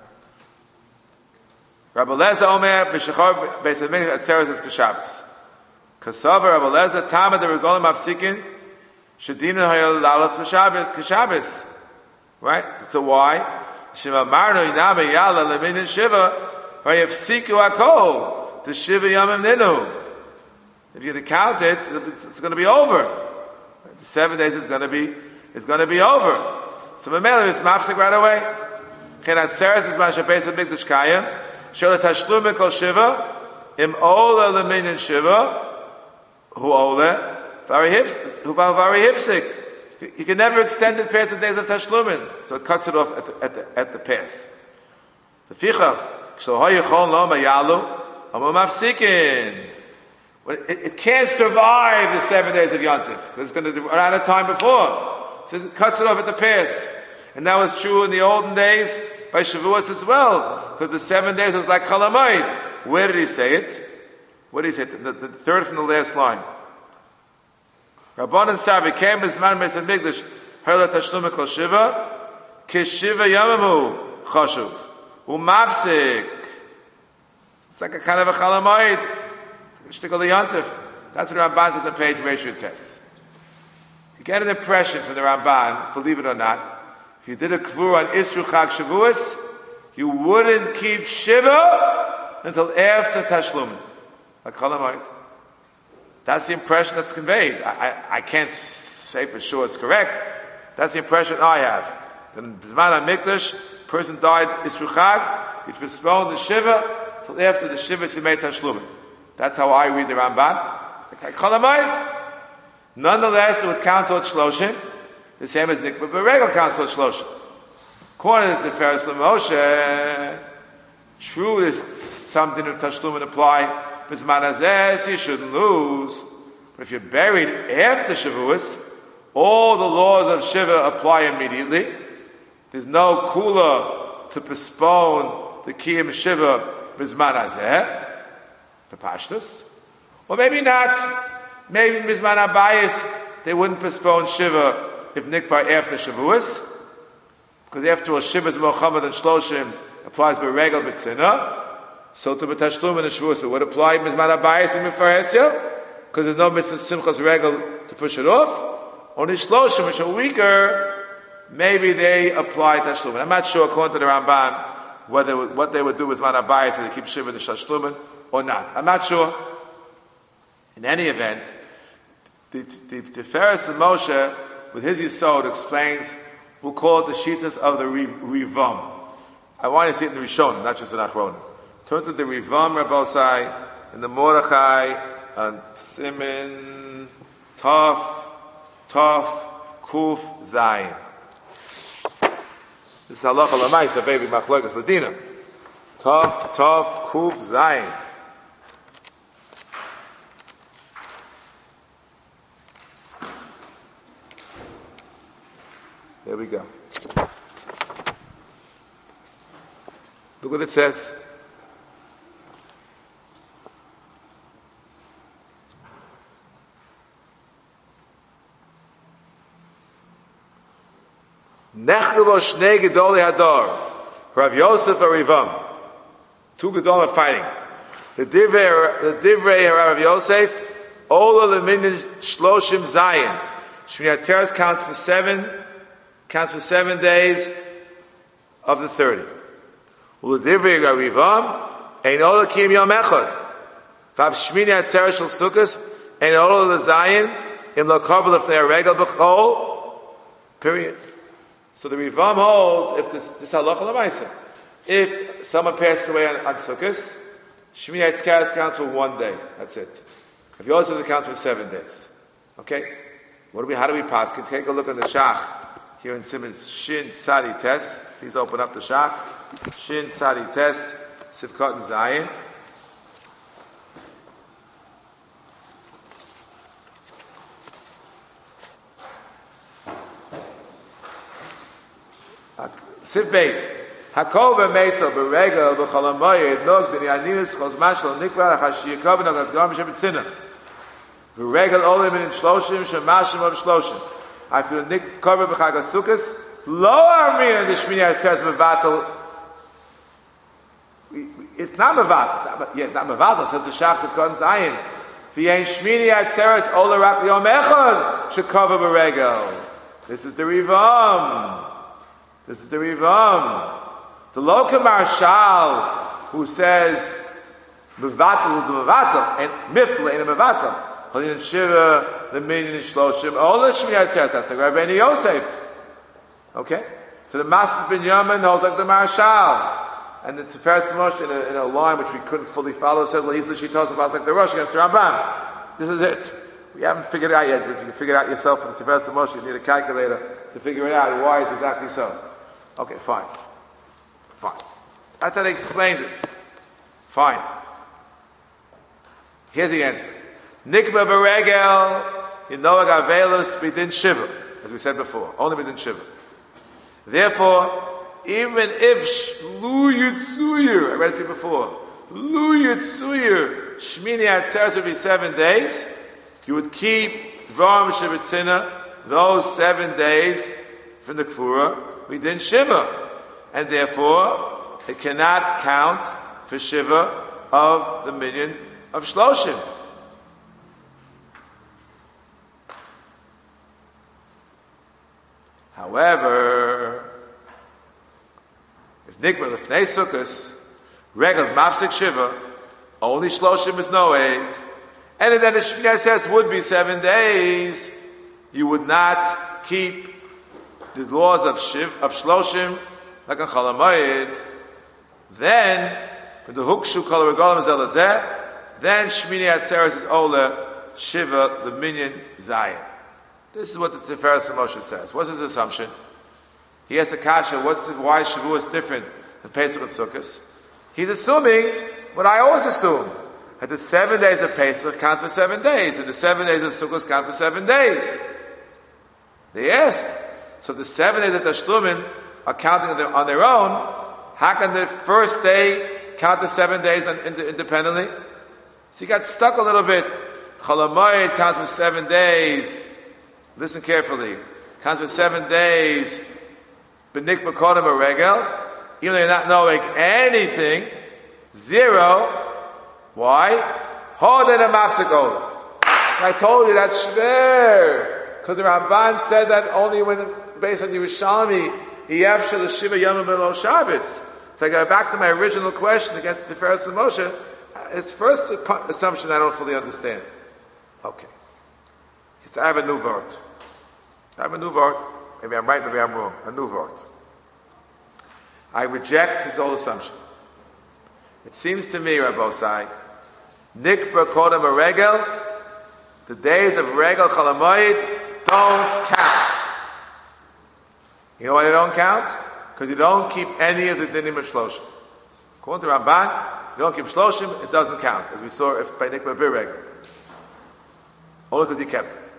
Rabbi Leza Omer, B'shechor Beis HaMikdash Atzeres is Keshabas. Kasavar Rabbi Leza, Tamad the Regolim Afsikin, Shadinu Hayol Lalas Keshabas. Right? So why? Shiva Marno Yiname Yala Leminin Shiva, Hayafsiku Akol, the Shiva Yamim Ninu. If you count it, it's, it's going to be over. The seven days is going to be, it's going to be over. So Mamela is mafsik right away. Chenat Seres is man Shabes Mikdash Kayim. Shel Tashlum Kol Shiva. Im Ola Leminin Shiva. Hu Ola. Vari Hifsik. You can never extend it past the days of Tashlumin. So it cuts it off at the, at the, at the pass. The Fichach. Shel Hoyechon Lo Mayalu. Amo Mafsikin. But it, it can't survive the seven days of Yontif. Because it's going to run out of time before. So it cuts it off at the pass. And that was true in the olden days by Shavuos as well. Because the seven days was like Chalamayid. Where did he say it? What did he say? The, the third from the last line. Rabbanan Savi came as man Beis HaMikdash Hela Tashlum Kol Shiva Kishiva Yamamu Chashuv Umavsik. It's like a kind of a Chalamayid. Shtikal Yantif. That's what Ramban says on page Reish Yutes. You get an impression from the Ramban, believe it or not, if you did a Kvur on Isru Chag Shavuos, you wouldn't keep Shiva until after Tashlum. Like Chalamayid. That's the impression that's conveyed. I, I, I can't say for sure it's correct. That's the impression I have. Then B'zman HaMikdash, person died Isru Chag, he postponed the Shiva till after the Shiva he made Tashlum. That's how I read the Ramban. Like Chalamayid. Nonetheless, it would count towards Shloshim, the same as Nikba Beregel counts towards Shloshim. According to the Tiferes Moshe, true is something of Tashlum and apply. B'zman hazeh, so you shouldn't lose. But if you're buried after Shavuos, all the laws of Shiva apply immediately. There's no kula to postpone the Kiyam Shiva b'zman hazeh. Pashtus. Or maybe not. Maybe Mizman Abayis, they wouldn't postpone Shiva if Nikbar after Shavuos. Because after all, Shiva's Muhammad and Shloshim applies by Regal B'tzina. So to B'tashlum and Shavuos, it would apply Mizman Abayis and Mifarasya. Because there's no Mitzvah Simchas Regal to push it off. Only Shloshim, which are weaker, maybe they apply Tashlum. I'm not sure, according to the Ramban, whether what they would do with Mizman Abayis and they keep Shiva and Tashlum or not. I'm not sure. In any event, the Tiferes Moshe, with his Yisod, explains, we'll call it the Shitas of the Rivam. I want to see it in the Rishon, not just in Achronim. Turn to the Rivam, Rabbosai, in the Mordechai, and Simin, Tov, Tov, Kuf, Zayin. This is Halacha L'maisa, baby, Machlokas Ladina. Tov, Tov, Kuf, Zayin. There we go. Look what it says. Nechlevo shnei gedolei hador, Rav Yosef Arivam. Two gedolim are fighting. The divrei, the divrei Rav Yosef, Ola lemin shloshim zayin. Shmini Atzeres counts for seven. Counts for seven days of the thirty. U'ledivrei Rivam ein ola kiyum yom echad. Vav shmini atzeres shel sukkos ein ola lezayin im lo kavel lefnei regel b'chol. Period. So the Rivam holds, if this, this halacha l'maisa, if someone passes away on, on Sukkot, Shmini Atzkeres counts for one day. That's it. If you also counts for seven days. Okay? What do we, how do we pass? Can take a look at the Shach here in Simmons. Shin Sadi Tes. Please open up the Shach. Shin Sadi Tes. Sivkot and Zayin. Siv Beis. Hakol v'meisel b'regel b'chol hamoyed nog d'niyaninus chos mashal nikvar hashiyakov nog avgam shebetzina. V'regel olim in shloshim shemashim of shloshim. I feel nik cover b'chag hasukas lo armin the Shmini says mevatel. It's not mevatel. Yeah, not mevatel. Says the Shach of Kon Zayin. V'yein Shmini atzeres ola rak yom echad shekova b'regel. This is the Rivam. This is the Rivam. The Loka Marshal, who says, Mevatel u'du mevatel, and Miftel ain't a mevatel. Halin Shiva, the Minyan and Shloshim, all the Shmini Atzeres, that's like Rabbeinu Yosef. Okay? So the Master Ben Yamin knows like the Marshal. And the Tiferes Moshe, in a, in a line which we couldn't fully follow, says, Lahiz l'shitos about like the Rosh against the Ramban. This is it. We haven't figured it out yet. If you can figure it out yourself for the Tiferes Moshe, you need a calculator to figure it out why it's exactly so. Okay, fine. Fine. That's how they explains it. Fine. Here's the answer. Nikba beregel, Yinoag avelus b'din shiva, as we said before, only b'din shiva. Therefore, even if lu yitzuyir, I read it to you before, lu yitzuyir, Shmini Atzeres would be seven days, you would keep Dvarim Shebetzina, those seven days from the Kfura, b'din shiva. And therefore, it cannot count for Shiva of the minyan of Shloshim. However, if Nikma Lefnei Sukkos, Regel's Mafsik Shiva, only Shloshim is no egg, and then the Shmini says would be seven days, you would not keep the laws of Shiv, of Shloshim, like a Chol HaMoed, then, when the Hukshu Kol HaRegalim Zelazeh, then Shmini Atzeres is Ola, Shiva, the Minyan, Zayin. This is what the Tiferes Moshe says. What's his assumption? He has the kasha, what's the, why Shavuot is different than Pesach and Sukkot? He's assuming what I always assume, that the seven days of Pesach count for seven days, and the seven days of Sukkot count for seven days. They asked, so the seven days of Tashlumin are counting on their, on their own, how can the first day count the seven days independently? So he got stuck a little bit. Chol HaMoed counts for seven days. Listen carefully. Counts for seven days. B'nik b'kodem b'regel. Even though you're not knowing anything. Zero. Why? Hodeh mafsik ola. I told you that's shver. Because the Ramban said that only when, based on Yerushalmi, Yevshel the Shiva Yom Below Shabbos. So I go back to my original question against the Tiferes Moshe. His first assumption I don't fully understand. Okay. So I have a new vort. I have a new vort. Maybe I'm right, maybe I'm wrong. A new vort. I reject his old assumption. It seems to me, Rabbosai, Nikba Kodem Regel, the days of Regel Chol HaMoed don't count. You know why they don't count? Because you don't keep any of the dinim of Shloshim. According to Ramban, you don't keep Shloshim, it doesn't count, as we saw if by Nikba Birregel. Only because he kept it.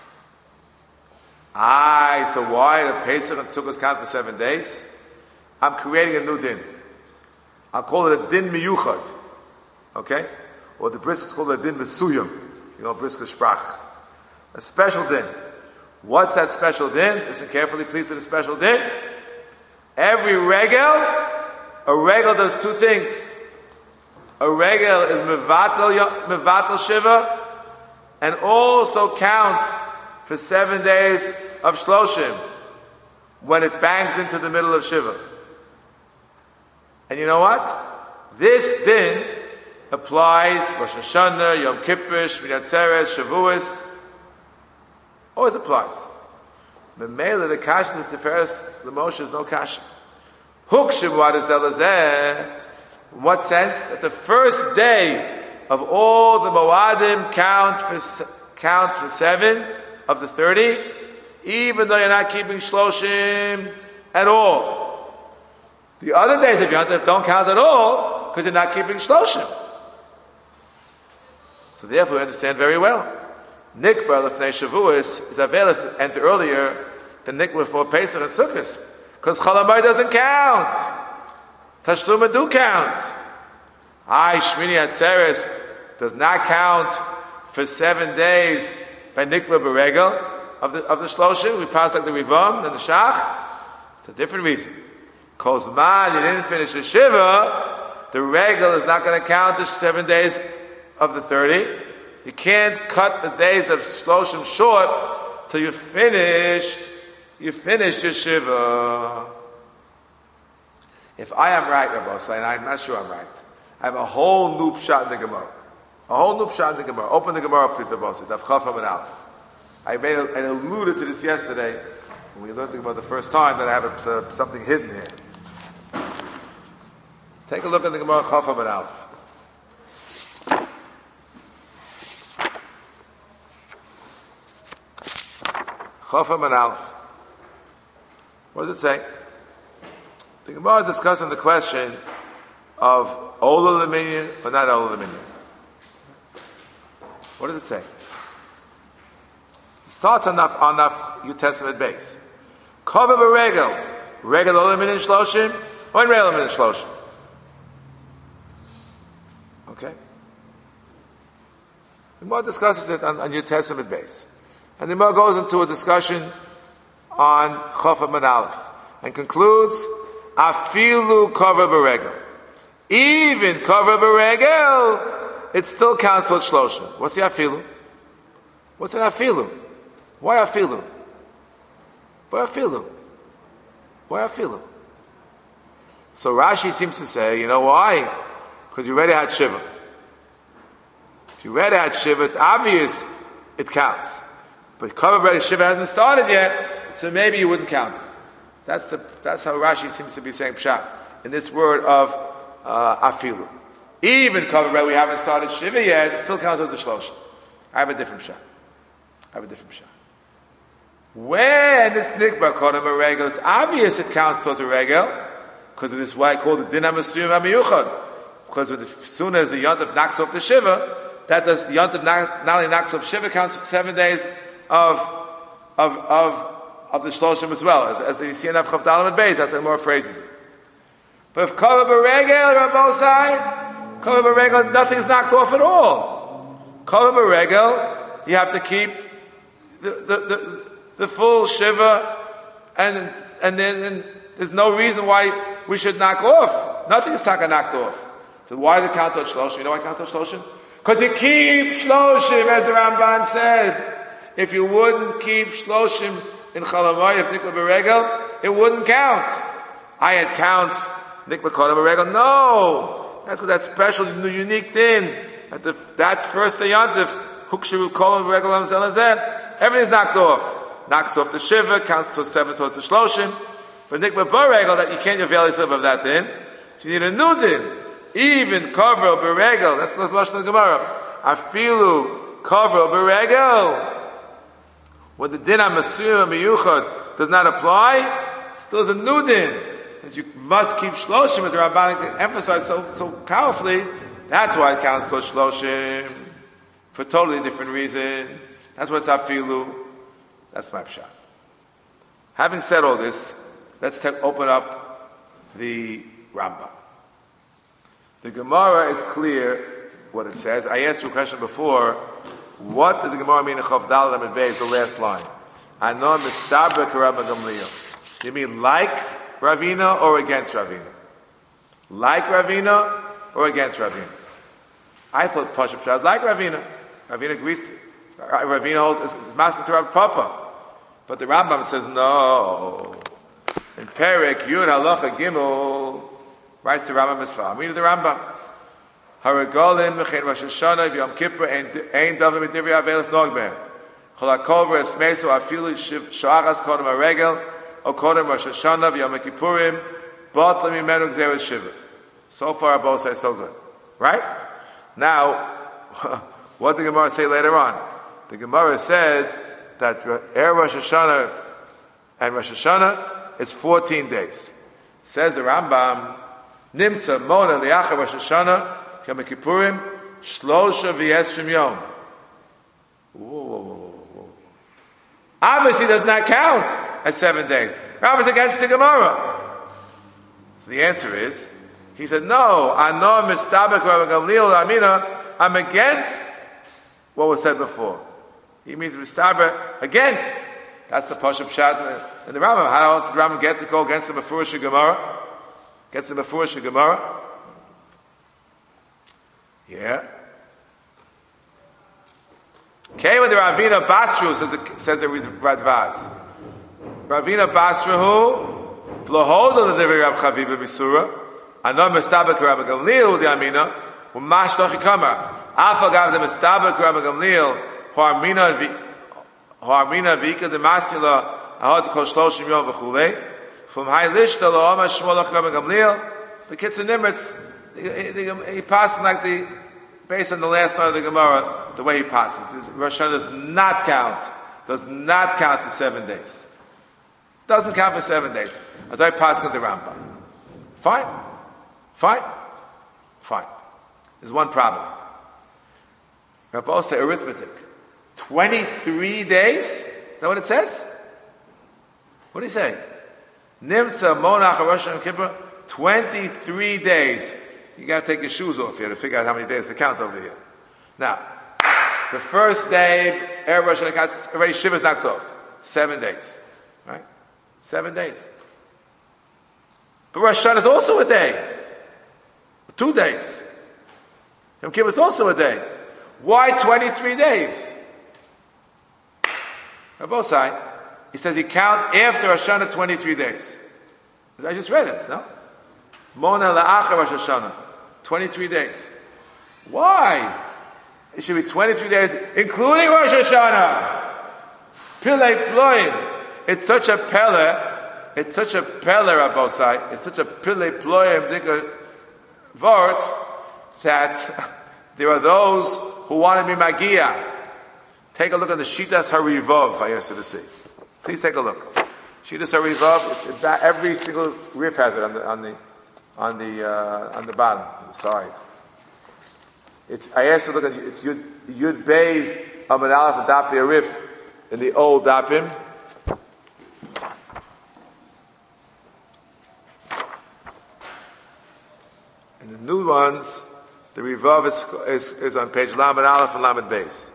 Aye, so why the Pesach and Sukkot count for seven days? I'm creating a new din. I'll call it a din miyuchad. Okay? Or the brisket's called a din mesuyam. You know, brisket sprach. A special din. What's that special din? Listen carefully, please, to the special din. Every regel, a regel does two things. A regel is mevatel, mevatel shiva, and also counts for seven days of shloshim when it bangs into the middle of shiva. And you know what? This din applies Rosh Hashanah, Yom Kippur, Shmini Atzeres, Shavuos. Always applies. Memela, the kasha the Tiferes the Moshe is no kasha. Hukshim what is elazeh? In what sense? That the first day of all the Moadim count for count for seven of the thirty, even though you're not keeping Shloshim at all. The other days of Yom Tov don't count at all because you're not keeping Shloshim. So therefore, we understand very well. Nikbar lefnei Shavuos is avelis enter earlier than Nikbar before Pesach and Sukkot because Chol Hamoed doesn't count. Tashluma do count. I Shmini Atzeres does not count for seven days by Nikbar Beregel of the of the Shloshim. We pass like the Rivam and the Shach. It's a different reason. Kozman, you didn't finish the Shiva, the Regel is not going to count the seven days of the thirty. You can't cut the days of Shloshim short till you finish, you finished your Shiva. If I am right, Rabbi Osai, and I'm not sure I'm right, I have a whole new pshat in the Gemara. A whole new pshat in the Gemara. Open the Gemara up to Rabbi Osai, Daf Chaf Amud Aleph. I made a, I alluded to this yesterday when we learned the Gemara the first time that I have a, uh, something hidden here. Take a look at the Gemara Chaf Amud Aleph. Chaf Amud Aleph. What does it say? The Gemara is discussing the question of Ola Leminyan or not Ola Leminyan. What does it say? It starts on Naf, on Naf Yud Testament base. Kaveh Beregel, Regel Ola Leminyan Shloshim, or in Regel Leminyan Shloshim. Okay? The Gemara discusses it on, on Yud Testament base. And the Gemara goes into a discussion on Chaf Amud Aleph and concludes, Afilu Kaveh Beregel. Even Kaveh Beregel, it still counts towards Shloshim. What's the Afilu? What's an Afilu? Why Afilu? Why Afilu? Why Afilu? So Rashi seems to say, you know why? Because you already had Shiva. If you already had Shiva, it's obvious it counts. But Kaveh Beregel, Shiva hasn't started yet, so maybe you wouldn't count it. That's the that's how Rashi seems to be saying pshat in this word of uh, afilu. Even Kaveh Beregel, we haven't started Shiva yet, it still counts with the Shloshim. I have a different pshat. I have a different pshat. When this Nikbar Kodem Beregel, it's obvious it counts towards a regel because of this why I call it Din HaMesuyim HaMiyuchad. Because as soon as the Yontav knocks off the Shiva, that does the Yontav not, not only knocks off Shiva, counts seven days of of of of the Shloshim as well, as, as you see in Avchav Dalam and Beis, that's like more phrases. But if Kaveh Beregel, Rabbosai, Kaveh Beregel, nothing's knocked off at all. Kaveh Beregel, you have to keep the the, the, the full Shiva, and and then and there's no reason why we should knock off. Nothing is taka knocked off. So why the count of Shloshim? You know why count of Shloshim? Because you keep Shloshim, as the Ramban said. If you wouldn't keep Shloshim in Chol Hamoed, if Nikbar Beregel, it wouldn't count. I had counts, Nikbar Kol Beregel. No! That's because that special, unique thing. At the, that first day Yontif, Hukshiru Kol Beregel Am Zelazet, everything's knocked off. Knocks off the Shiva, counts to seven, so it's to Shloshim. But Nikbar Beregel, that you can't avail yourself of that din. So you need a new din. Even Kaveh Beregel, that's the Lashon of the Gemara. Afilu Kaveh Beregel. When the din HaMesuyim HaMiyuchad does not apply, still is a new din. That you must keep Shloshim, as the Ramban emphasized so, so powerfully. That's why it counts towards Shloshim. For a totally different reason. That's what's Afilu. That's my pshat. Having said all this, let's take, open up the Rambam. The Gemara is clear what it says. I asked you a question before. What did the Gemara mean in Chav Daled Amud Beis, the last line? Ano mistaber k'Rabbi Gamliel. You mean like Ravina or against Ravina? Like Ravina or against Ravina? I thought Pashup Shah was like Ravina. Ravina agrees to Ravina holds is master to Rav Papa. But the Rambam says no. In Perek Yud Halacha Gimel writes the Rambam Misvah. I mean the Rambam. Haragolim mechein Rosh Hashanah v'Yom Kippur ein davar midivrei avelos nog behem. Cholakov esmeso afilu sha'achas kodem haregel o kodem Rosh Hashanah v'Yom Kippurim but lemimenu gzeres shiva. So far, both say so good, right? Now, what did the Gemara say later on? The Gemara said that Erev Rosh Hashanah and Rosh Hashanah is fourteen days. Says the Rambam, Nimtza Mona Liachar Rosh Hashanah Yom Kippurim Shlosha V'Yesrim Yom. Obviously, does not count as seven days. Rambam is against the Gemara. So the answer is, he said, no, I know Mistabek Rabbi Gamliel Amina. I'm against what was said before. He means Mistabek against. That's the Pashup Pshat in the Rambam. How else did Rambam get to go against the Mefurish Gemara? Gets the Mefurish Gemara? Yeah. Came with the Ravina Basra, says the, says the Radvaz. Ravina Basra who V'lohoda l'divrei Rab Chaviva Misura Anom Mistabek Rabbi Gamliel the Amina Umash Dochi Kamar Afal Gav the Mistabek Rabbi Gamliel Ho'armina Ho'armina Vika the Mastila Ahod Kol Shloshim Yom V'chulei From Hai Lishta Lo'oma Shmolach Rabbi Gamliel the Kitzur Nimitz he passed like the based on the last line of the Gemara the way he passes. Rosh Hashanah does not count does not count for seven days. Doesn't count for seven days. As I pass on the Rambam. Fine. Fine. Fine. There's one problem. Rav say arithmetic. twenty-three days? Is that what it says? What do you say? Nimsa Monach Rosh Kippur. twenty-three days. You got to take your shoes off here to figure out how many days to count over here. Now, the first day, Erev Rosh Hashanah, already Shiva's knocked off. Seven days. Right? Seven days. But Rosh Hashanah is also a day. Two days. Yom Kippur is also a day. Why twenty-three days? Rabosai, he says you count after Rosh Hashanah twenty-three days. I just read it, no? Mona la'achar Rosh Hashanah. twenty-three days. Why? It should be twenty-three days, including Rosh Hashanah. Pilei ployim. It's such a pele, it's such a pele, Rabosai, it's such a pilei ployim dika vort that there are those who want to be magia. Take a look at the Shitas HaRivov, I used to see. Please take a look. Shitas HaRivov, it's about every single riff has it on the on the on the uh, on the bottom, on the side. It's I asked to look at it's Yud Yud Beis Amud Aleph and Dapi Riff in the old Dapim. In the new ones, the Rivav is, is, is on page Lamed Aleph and Lamed Beis.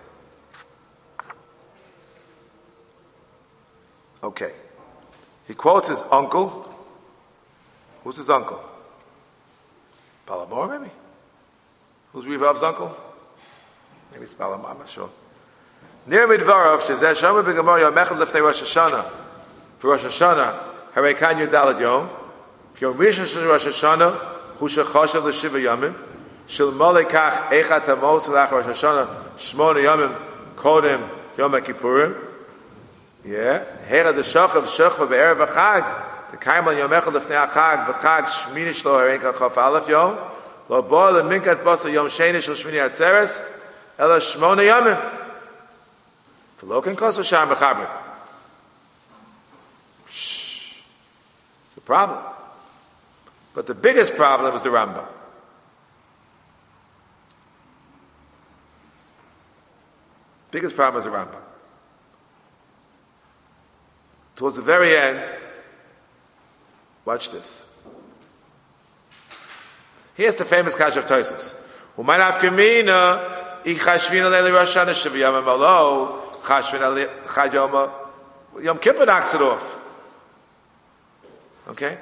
Okay. He quotes his uncle. Who's his uncle? Palamor, maybe? Who's Rivav's uncle? Maybe it's Palamor, I'm not sure. Near Midvarov, Shezeh Shomer B'Gemor Yomechad Lefnei Rosh Hashanah. For Rosh Hashanah, Harei Kan Yudalad Yom. Yom Rishon Shel Rosh Hashanah, Hu Shechoshev L'Shiva Yomim. Shel Molei Kach Echad Tamos L'Ach Rosh Hashanah, Shmona Yomim, Kodem Yom Kippurim. Yeah. Hera the Shochav Shochva Be'erev HaChag. The Kaimal Yomechad Lefnei HaChag, V'Chag Shmini Shlo Harei Kach Aleph Yom. Lo Bo L'Minkat Basa Yom Sheni Shel Shmini Atzeres. Ela Shmona Yomim. V'Loken Koso Sham B'Chabri. It's a problem. But the biggest problem is the Rambam. Biggest problem is the Rambam. Towards the very end, watch this. Here's the famous Kash of Tosis. U'may nafkamina ichashvina leili Rosh Hashanah shaviyam amalo chashvina chad yoma Yom Kippur knocks it off. Okay?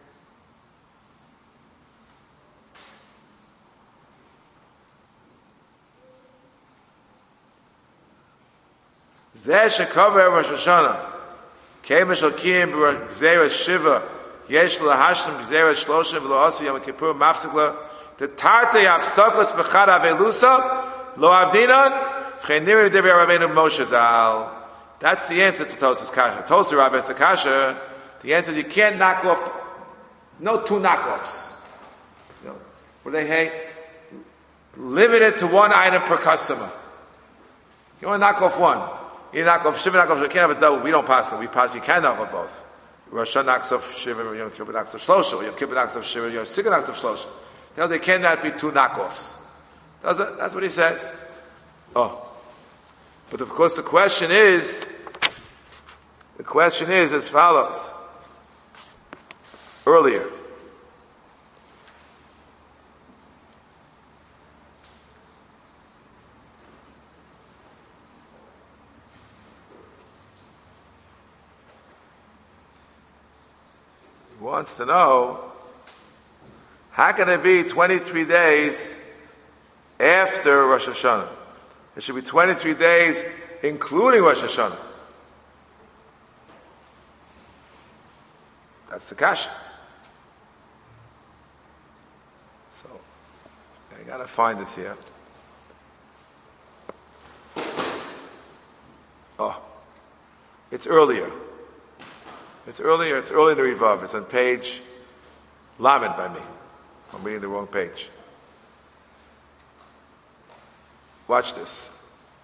Zeh shekaver Rosh Hashanah Kei shel kiyim b'gzeres shiva yesh lahashlim b'gzeres shloshem v'lo asi Yom Kippur mafsik la the tarte yafsokos b'chad avelusa lo avdinan That's the answer to Tosas Kasha. Tosas Rabbi Kasha, the answer is you can't knock off, no two knockoffs. You know, where they hey, limit it to one item per customer. You want to knock off one. You knock off Shiva, knock off, you can't have a double. We don't pass it. We pass, you can knock off both. Rosh Hashanah knocks off Shiva, Yom Kippur knocks off Shlosha, Yom Kippur knocks off Shiva, Yom Kippur knocks off Shlosha. No, there cannot be two knockoffs. That's, it. That's what he says. Oh. But of course the question is, the question is as follows. Earlier. He wants to know, how can it be twenty-three days after Rosh Hashanah? It should be twenty-three days, including Rosh Hashanah. That's the kasha. So, I gotta find this here. Oh, it's earlier. It's earlier. It's earlier in the Revav. It's on page Lamed by me. I'm reading the wrong page. Watch this.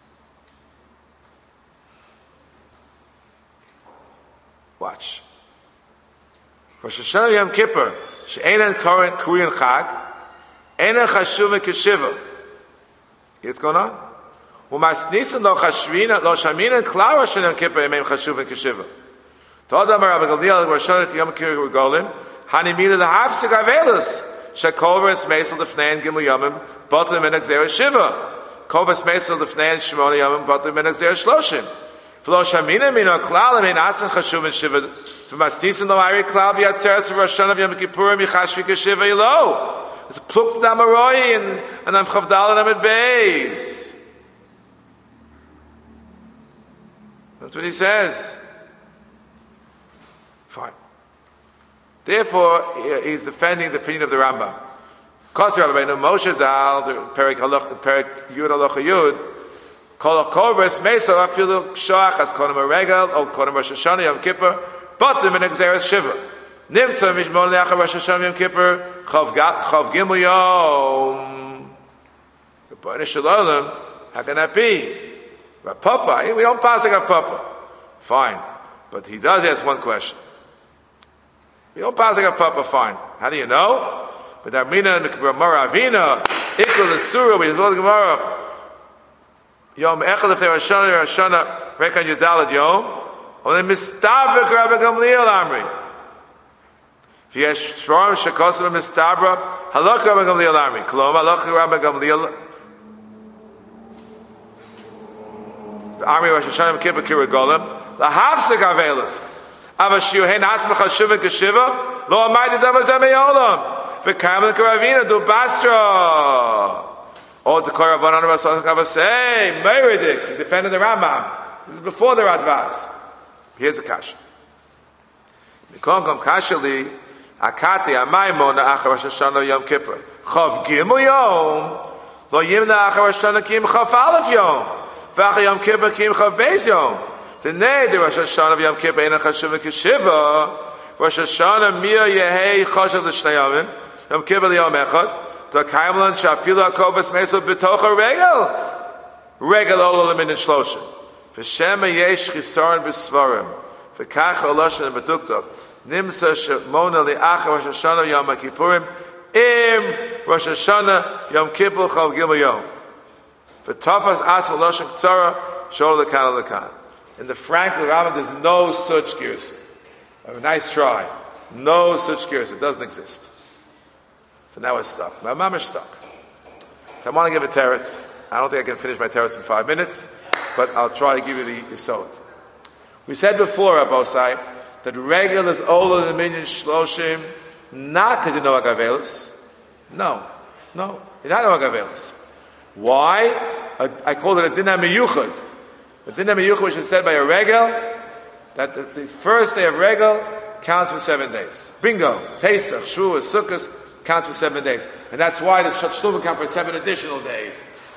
Watch. Rosh Hashanah Yom Kippur, she'enan Korean Chag, enan chashuv keshiva. You know what's going on? Umasnisan lo chashvina lo shamina klar Rosh Hashanah Yom Kippur emem chashuv keshiva. Todam Rabbi Gamliel Rosh Hashanah Yom Kippur Regolim hanimila lahafsik avelus shekolvers meisel defnein gimel yomim botlim en exer shiva. Kovas Meisel Lefnei Shimoni Yomim Batli Ben Exer Shloshim. V'lo Shamina Mino Klal Amin Atzin Chashuv and Shiva V'Mastisin Lo Ari Klal V'Yatzeres Rosh Hashanah Yom Kippurim Yichashvi Keshiva Yilo. It's Pluk Damaroi and and I'm Chavdal and I'm at Beis. That's what he says. Fine. Therefore, he's defending the opinion of the Rambam. Kosher Rabbeinu Moshe Zal, the Perik Halach, Perik Yud Halacha Yud, Kol Kovres Mesa Afilu Shach as Kodim Aregel or Kodim Rosh Hashanah Yom Kippur, but the Menexeres Shiva. Nimtza Mishmon Leachar Rosh Hashanah Yom Kippur Chav Chav Gimel Yom. The Bnei Shalom, how can that be? Rav Papa, we don't pass like Rav Papa. Fine, but he does ask one question. We don't pass like Rav Papa. Fine. How do you know? But Armina and Gemara Avina, equal to Surah, we told the Gemara, Yom Echad if they were Shana, Shana, Rekan Yudalad Yom, or then Mistabra Rabbi Gamliel Amri. If you have Shvarim Shekosim Mistabra, Halach Rabbi Gamliel Amri, Kolom Halach Rabbi Gamliel Amri Rosh Hashanah Yom Kippur Kira Golem, Lahavsik Avelis, Avashiu Hein Atzmach Hashuva Keshiva, Lo Amaydi Davazem Eolam. V'kamen Karavina do Basra. Oh, the Karavan Rasul Kavasei Meiridik defended the Rambam. This is before the Radvaz. Here's a kasha. Mikongam kashali akati amaymon achar Rosh Hashanah Yom Kippur Chav Gimel Yom Lo Yimna achar Rosh Hashanah Kim Chav Aleph Yom V'achar Yom Kippur Kim Chav Beis Yom. Today the Rosh Hashanah Yom Kippur Eina Chashuv Keshiva Rosh Hashanah Mia Yehei Chashav L'Shnei Yomim Yom Kippur Yom Echad to Kaimlan Shafilu HaKovas Meisel B'tocha Regel Regel Ol Olamin and Shloshim V'Shema Yesh Chisaron B'Svarim V'Kach Oloshin B'Dukdok Nimsa Shemona Li'achar Rosh Hashanah Yom HaKippurim Im Rosh Hashanah Yom Kippur Chav Gimel Yom V'Tafas As Oloshin K'tzara Shol L'kan L'kan. In the Franklin Rambam there's no such gears. A nice try. No such gears. It doesn't exist. So now it's stuck. My mom is stuck. So I want to give a terrace. I don't think I can finish my terrace in five minutes, but I'll try to give you the yisod. We said before, Abosai, that regel is older than minyan shloshim, not because you know agavelus. No, no, you don't know agavelus. Why? I, I call it a dinah miyuchad. A dinah miyuchad, which is said by a regel, that the, the first day of regel counts for seven days. Bingo. Pesach, Shavuos, Sukkot counts for seven days. And that's why the Shloshim count for seven additional days.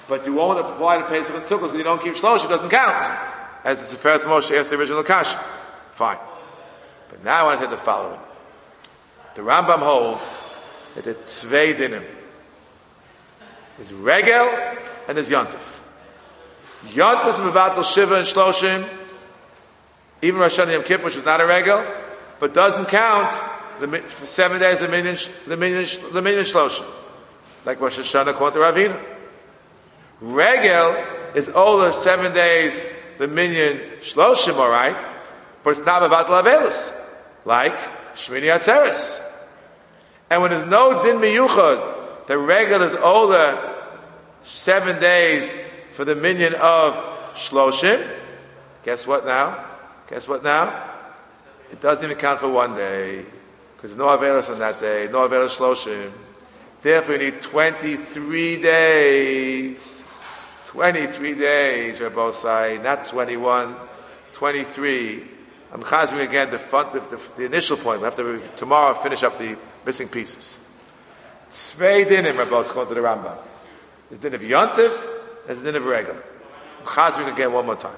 but you won't apply to Pesach and Sukkot because you don't keep Shlosh, it doesn't count. As the Tiferes Moshe asked the original Kasha. Fine. But now I want to say the following. The Rambam holds that the Tzvei Dinim is Regel and is Yontif. Yontif is Mevatel Shiva and Shloshim, even Rosh Hashanah Yom Kippur, which is not a Regel, but doesn't count the, for seven days the minyan, the minyan, the minyan Shloshim. Like Rosh Hashanah according to Ravina. Regel is over seven days the minyan Shloshim, alright, but it's not Mevatel Avelis, like Shmini Atzeres. And when there's no Din Miyuchad, the Regel is older seven days for the minyan of Shloshim. Guess what now? Guess what now? It doesn't even count for one day, because there's no Avelis on that day, no Avelis Shloshim. Therefore, you need twenty-three days. twenty-three days, Rabbi say, not twenty-one, twenty-three. I'm chazing again the, front, the, the, the initial point. We have to tomorrow finish up the missing pieces. Tzvei dinim, Rabbi, according to the Rambam. There's din of Yontif, there's din of Regel. I'm chazing again one more time.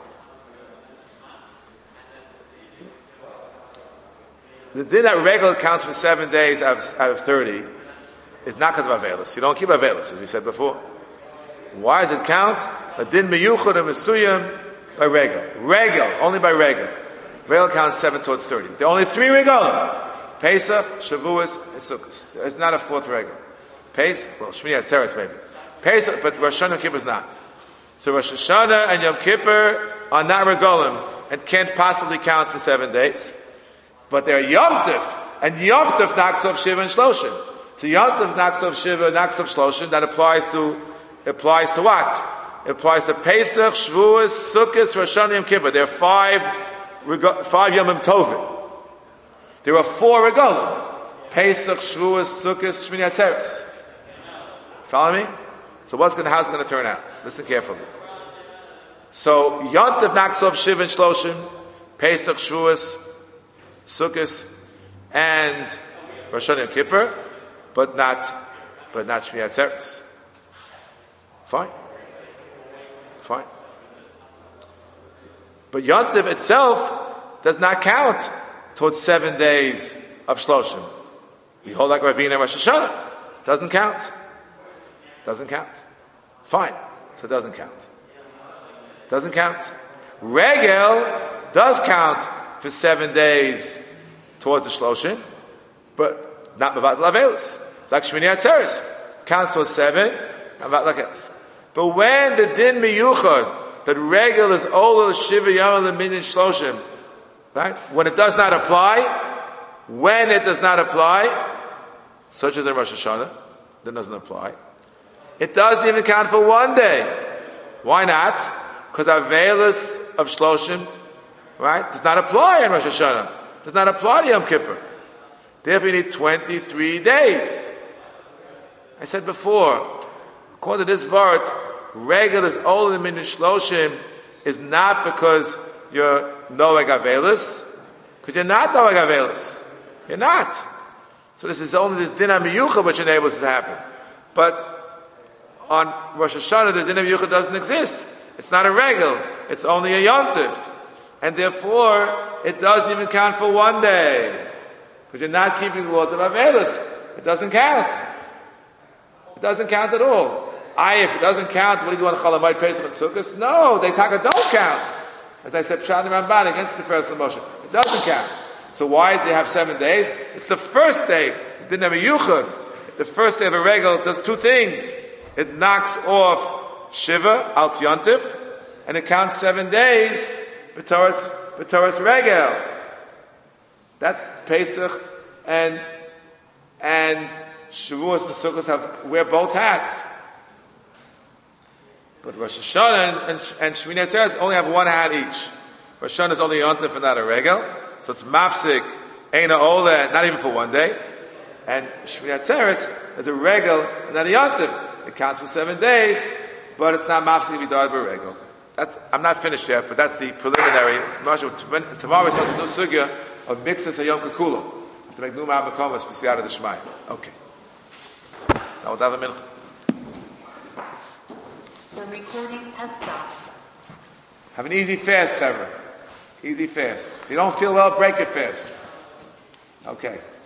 The din that Regel counts for seven days out of, out of thirty is not because of Avelis. You don't keep Avelis, as we said before. Why does it count? A din meyuchad and mesuyam by Regel. Regel, only by Regel. Regel counts seven towards thirty. There are only three Regelim. Pesach, Shavuos, and Sukkot. There's not a fourth Regel. Pesach, well, Shmini Atzeres maybe. Pesach, but Rosh Hashanah and Yom Kippur is not. So Rosh Hashanah and Yom Kippur are not Regelim and can't possibly count for seven days. But they're Yom Tov, and Yom Tov knocks off Shiva and Shloshim. So Yom Tov knocks off Shiva, knocks off Shloshim. That applies to applies to what? It applies to Pesach, Shavuos, Sukkot, Rosh Hashanah, Yom Kippur. There are five five Yomim Tovim. There are four Regalim: Pesach, Shavuos, Sukkot, Shmini Atzeres. Follow me? So what's going? How's it going to turn out? Listen carefully. So Yom Tov knocks off Shiva and Shloshim, Pesach, Shavuos, Sukkot, and Rosh Hashanah, Yom Kippur, but not, but not Shmini Atzeres. Fine. Fine. But Yom Tov itself does not count towards seven days of Shloshim. We hold like Ravina and Rosh Hashanah. Doesn't count. Doesn't count. Fine. So it doesn't count. Doesn't count. Regel does count for seven days towards the Shloshim, but not Mevatel Avelis. Like Shmini Atzeres. Counts towards seven, Mevatel Avelis. But when the din miyuchad, that Regel is older Shiva Yom Minyan Shloshim, right? When it does not apply, when it does not apply, such as in Rosh Hashanah, then doesn't apply. It doesn't even count for one day. Why not? Because Avelis of Shloshim, right, does not apply in Rosh Hashanah. Does not apply to Yom Kippur. Therefore, you need twenty-three days. I said before, according to this vart, Regel is older than Minyan Shloshim is not because you're Noeg Avelis, because you're not Noeg Avelis. You're not. So this is only this Din HaMiyucha which enables it to happen. But on Rosh Hashanah, the Din HaMiyucha doesn't exist. It's not a Regel. It's only a Yom Tov. And therefore, it doesn't even count for one day. Because you're not keeping the laws of Avelis. It doesn't count. It doesn't count at all. I, if it doesn't count, what do you do on Chalamayit, Pesach, and Sukkot? No, they taka don't count. As I said, Pshat and Ramban against the first Moshe. It doesn't count. So why do they have seven days? It's the first day. It didn't have a Yuchad. The first day of a Regel does two things. It knocks off Shiva, Al Tziontif, and it counts seven days, B'Toras, B'Toras Regel. That's Pesach and, and Shavuos and Sukkot have, wear both hats. But Rosh Hashanah and, and, and Shmini Atzeres only have one hat each. Rosh Hashanah is only Yontif and not a Regel. So it's Mafsik, Eina Ola, not even for one day. And Shmini Atzeres is a Regel and not a Yontif. It counts for seven days, but it's not Mafsik if you died by a Regel. That's, I'm not finished yet, but that's the preliminary. Tomorrow we start the new sugya of mixes a Yom Kikulah. We have to make Numa Makomas, B'siyata D'Shmaya. Okay. Now we'll have a mincha. The recording has stopped. Have an easy fast, ever. Easy fast. If you don't feel well, break it fast. Okay.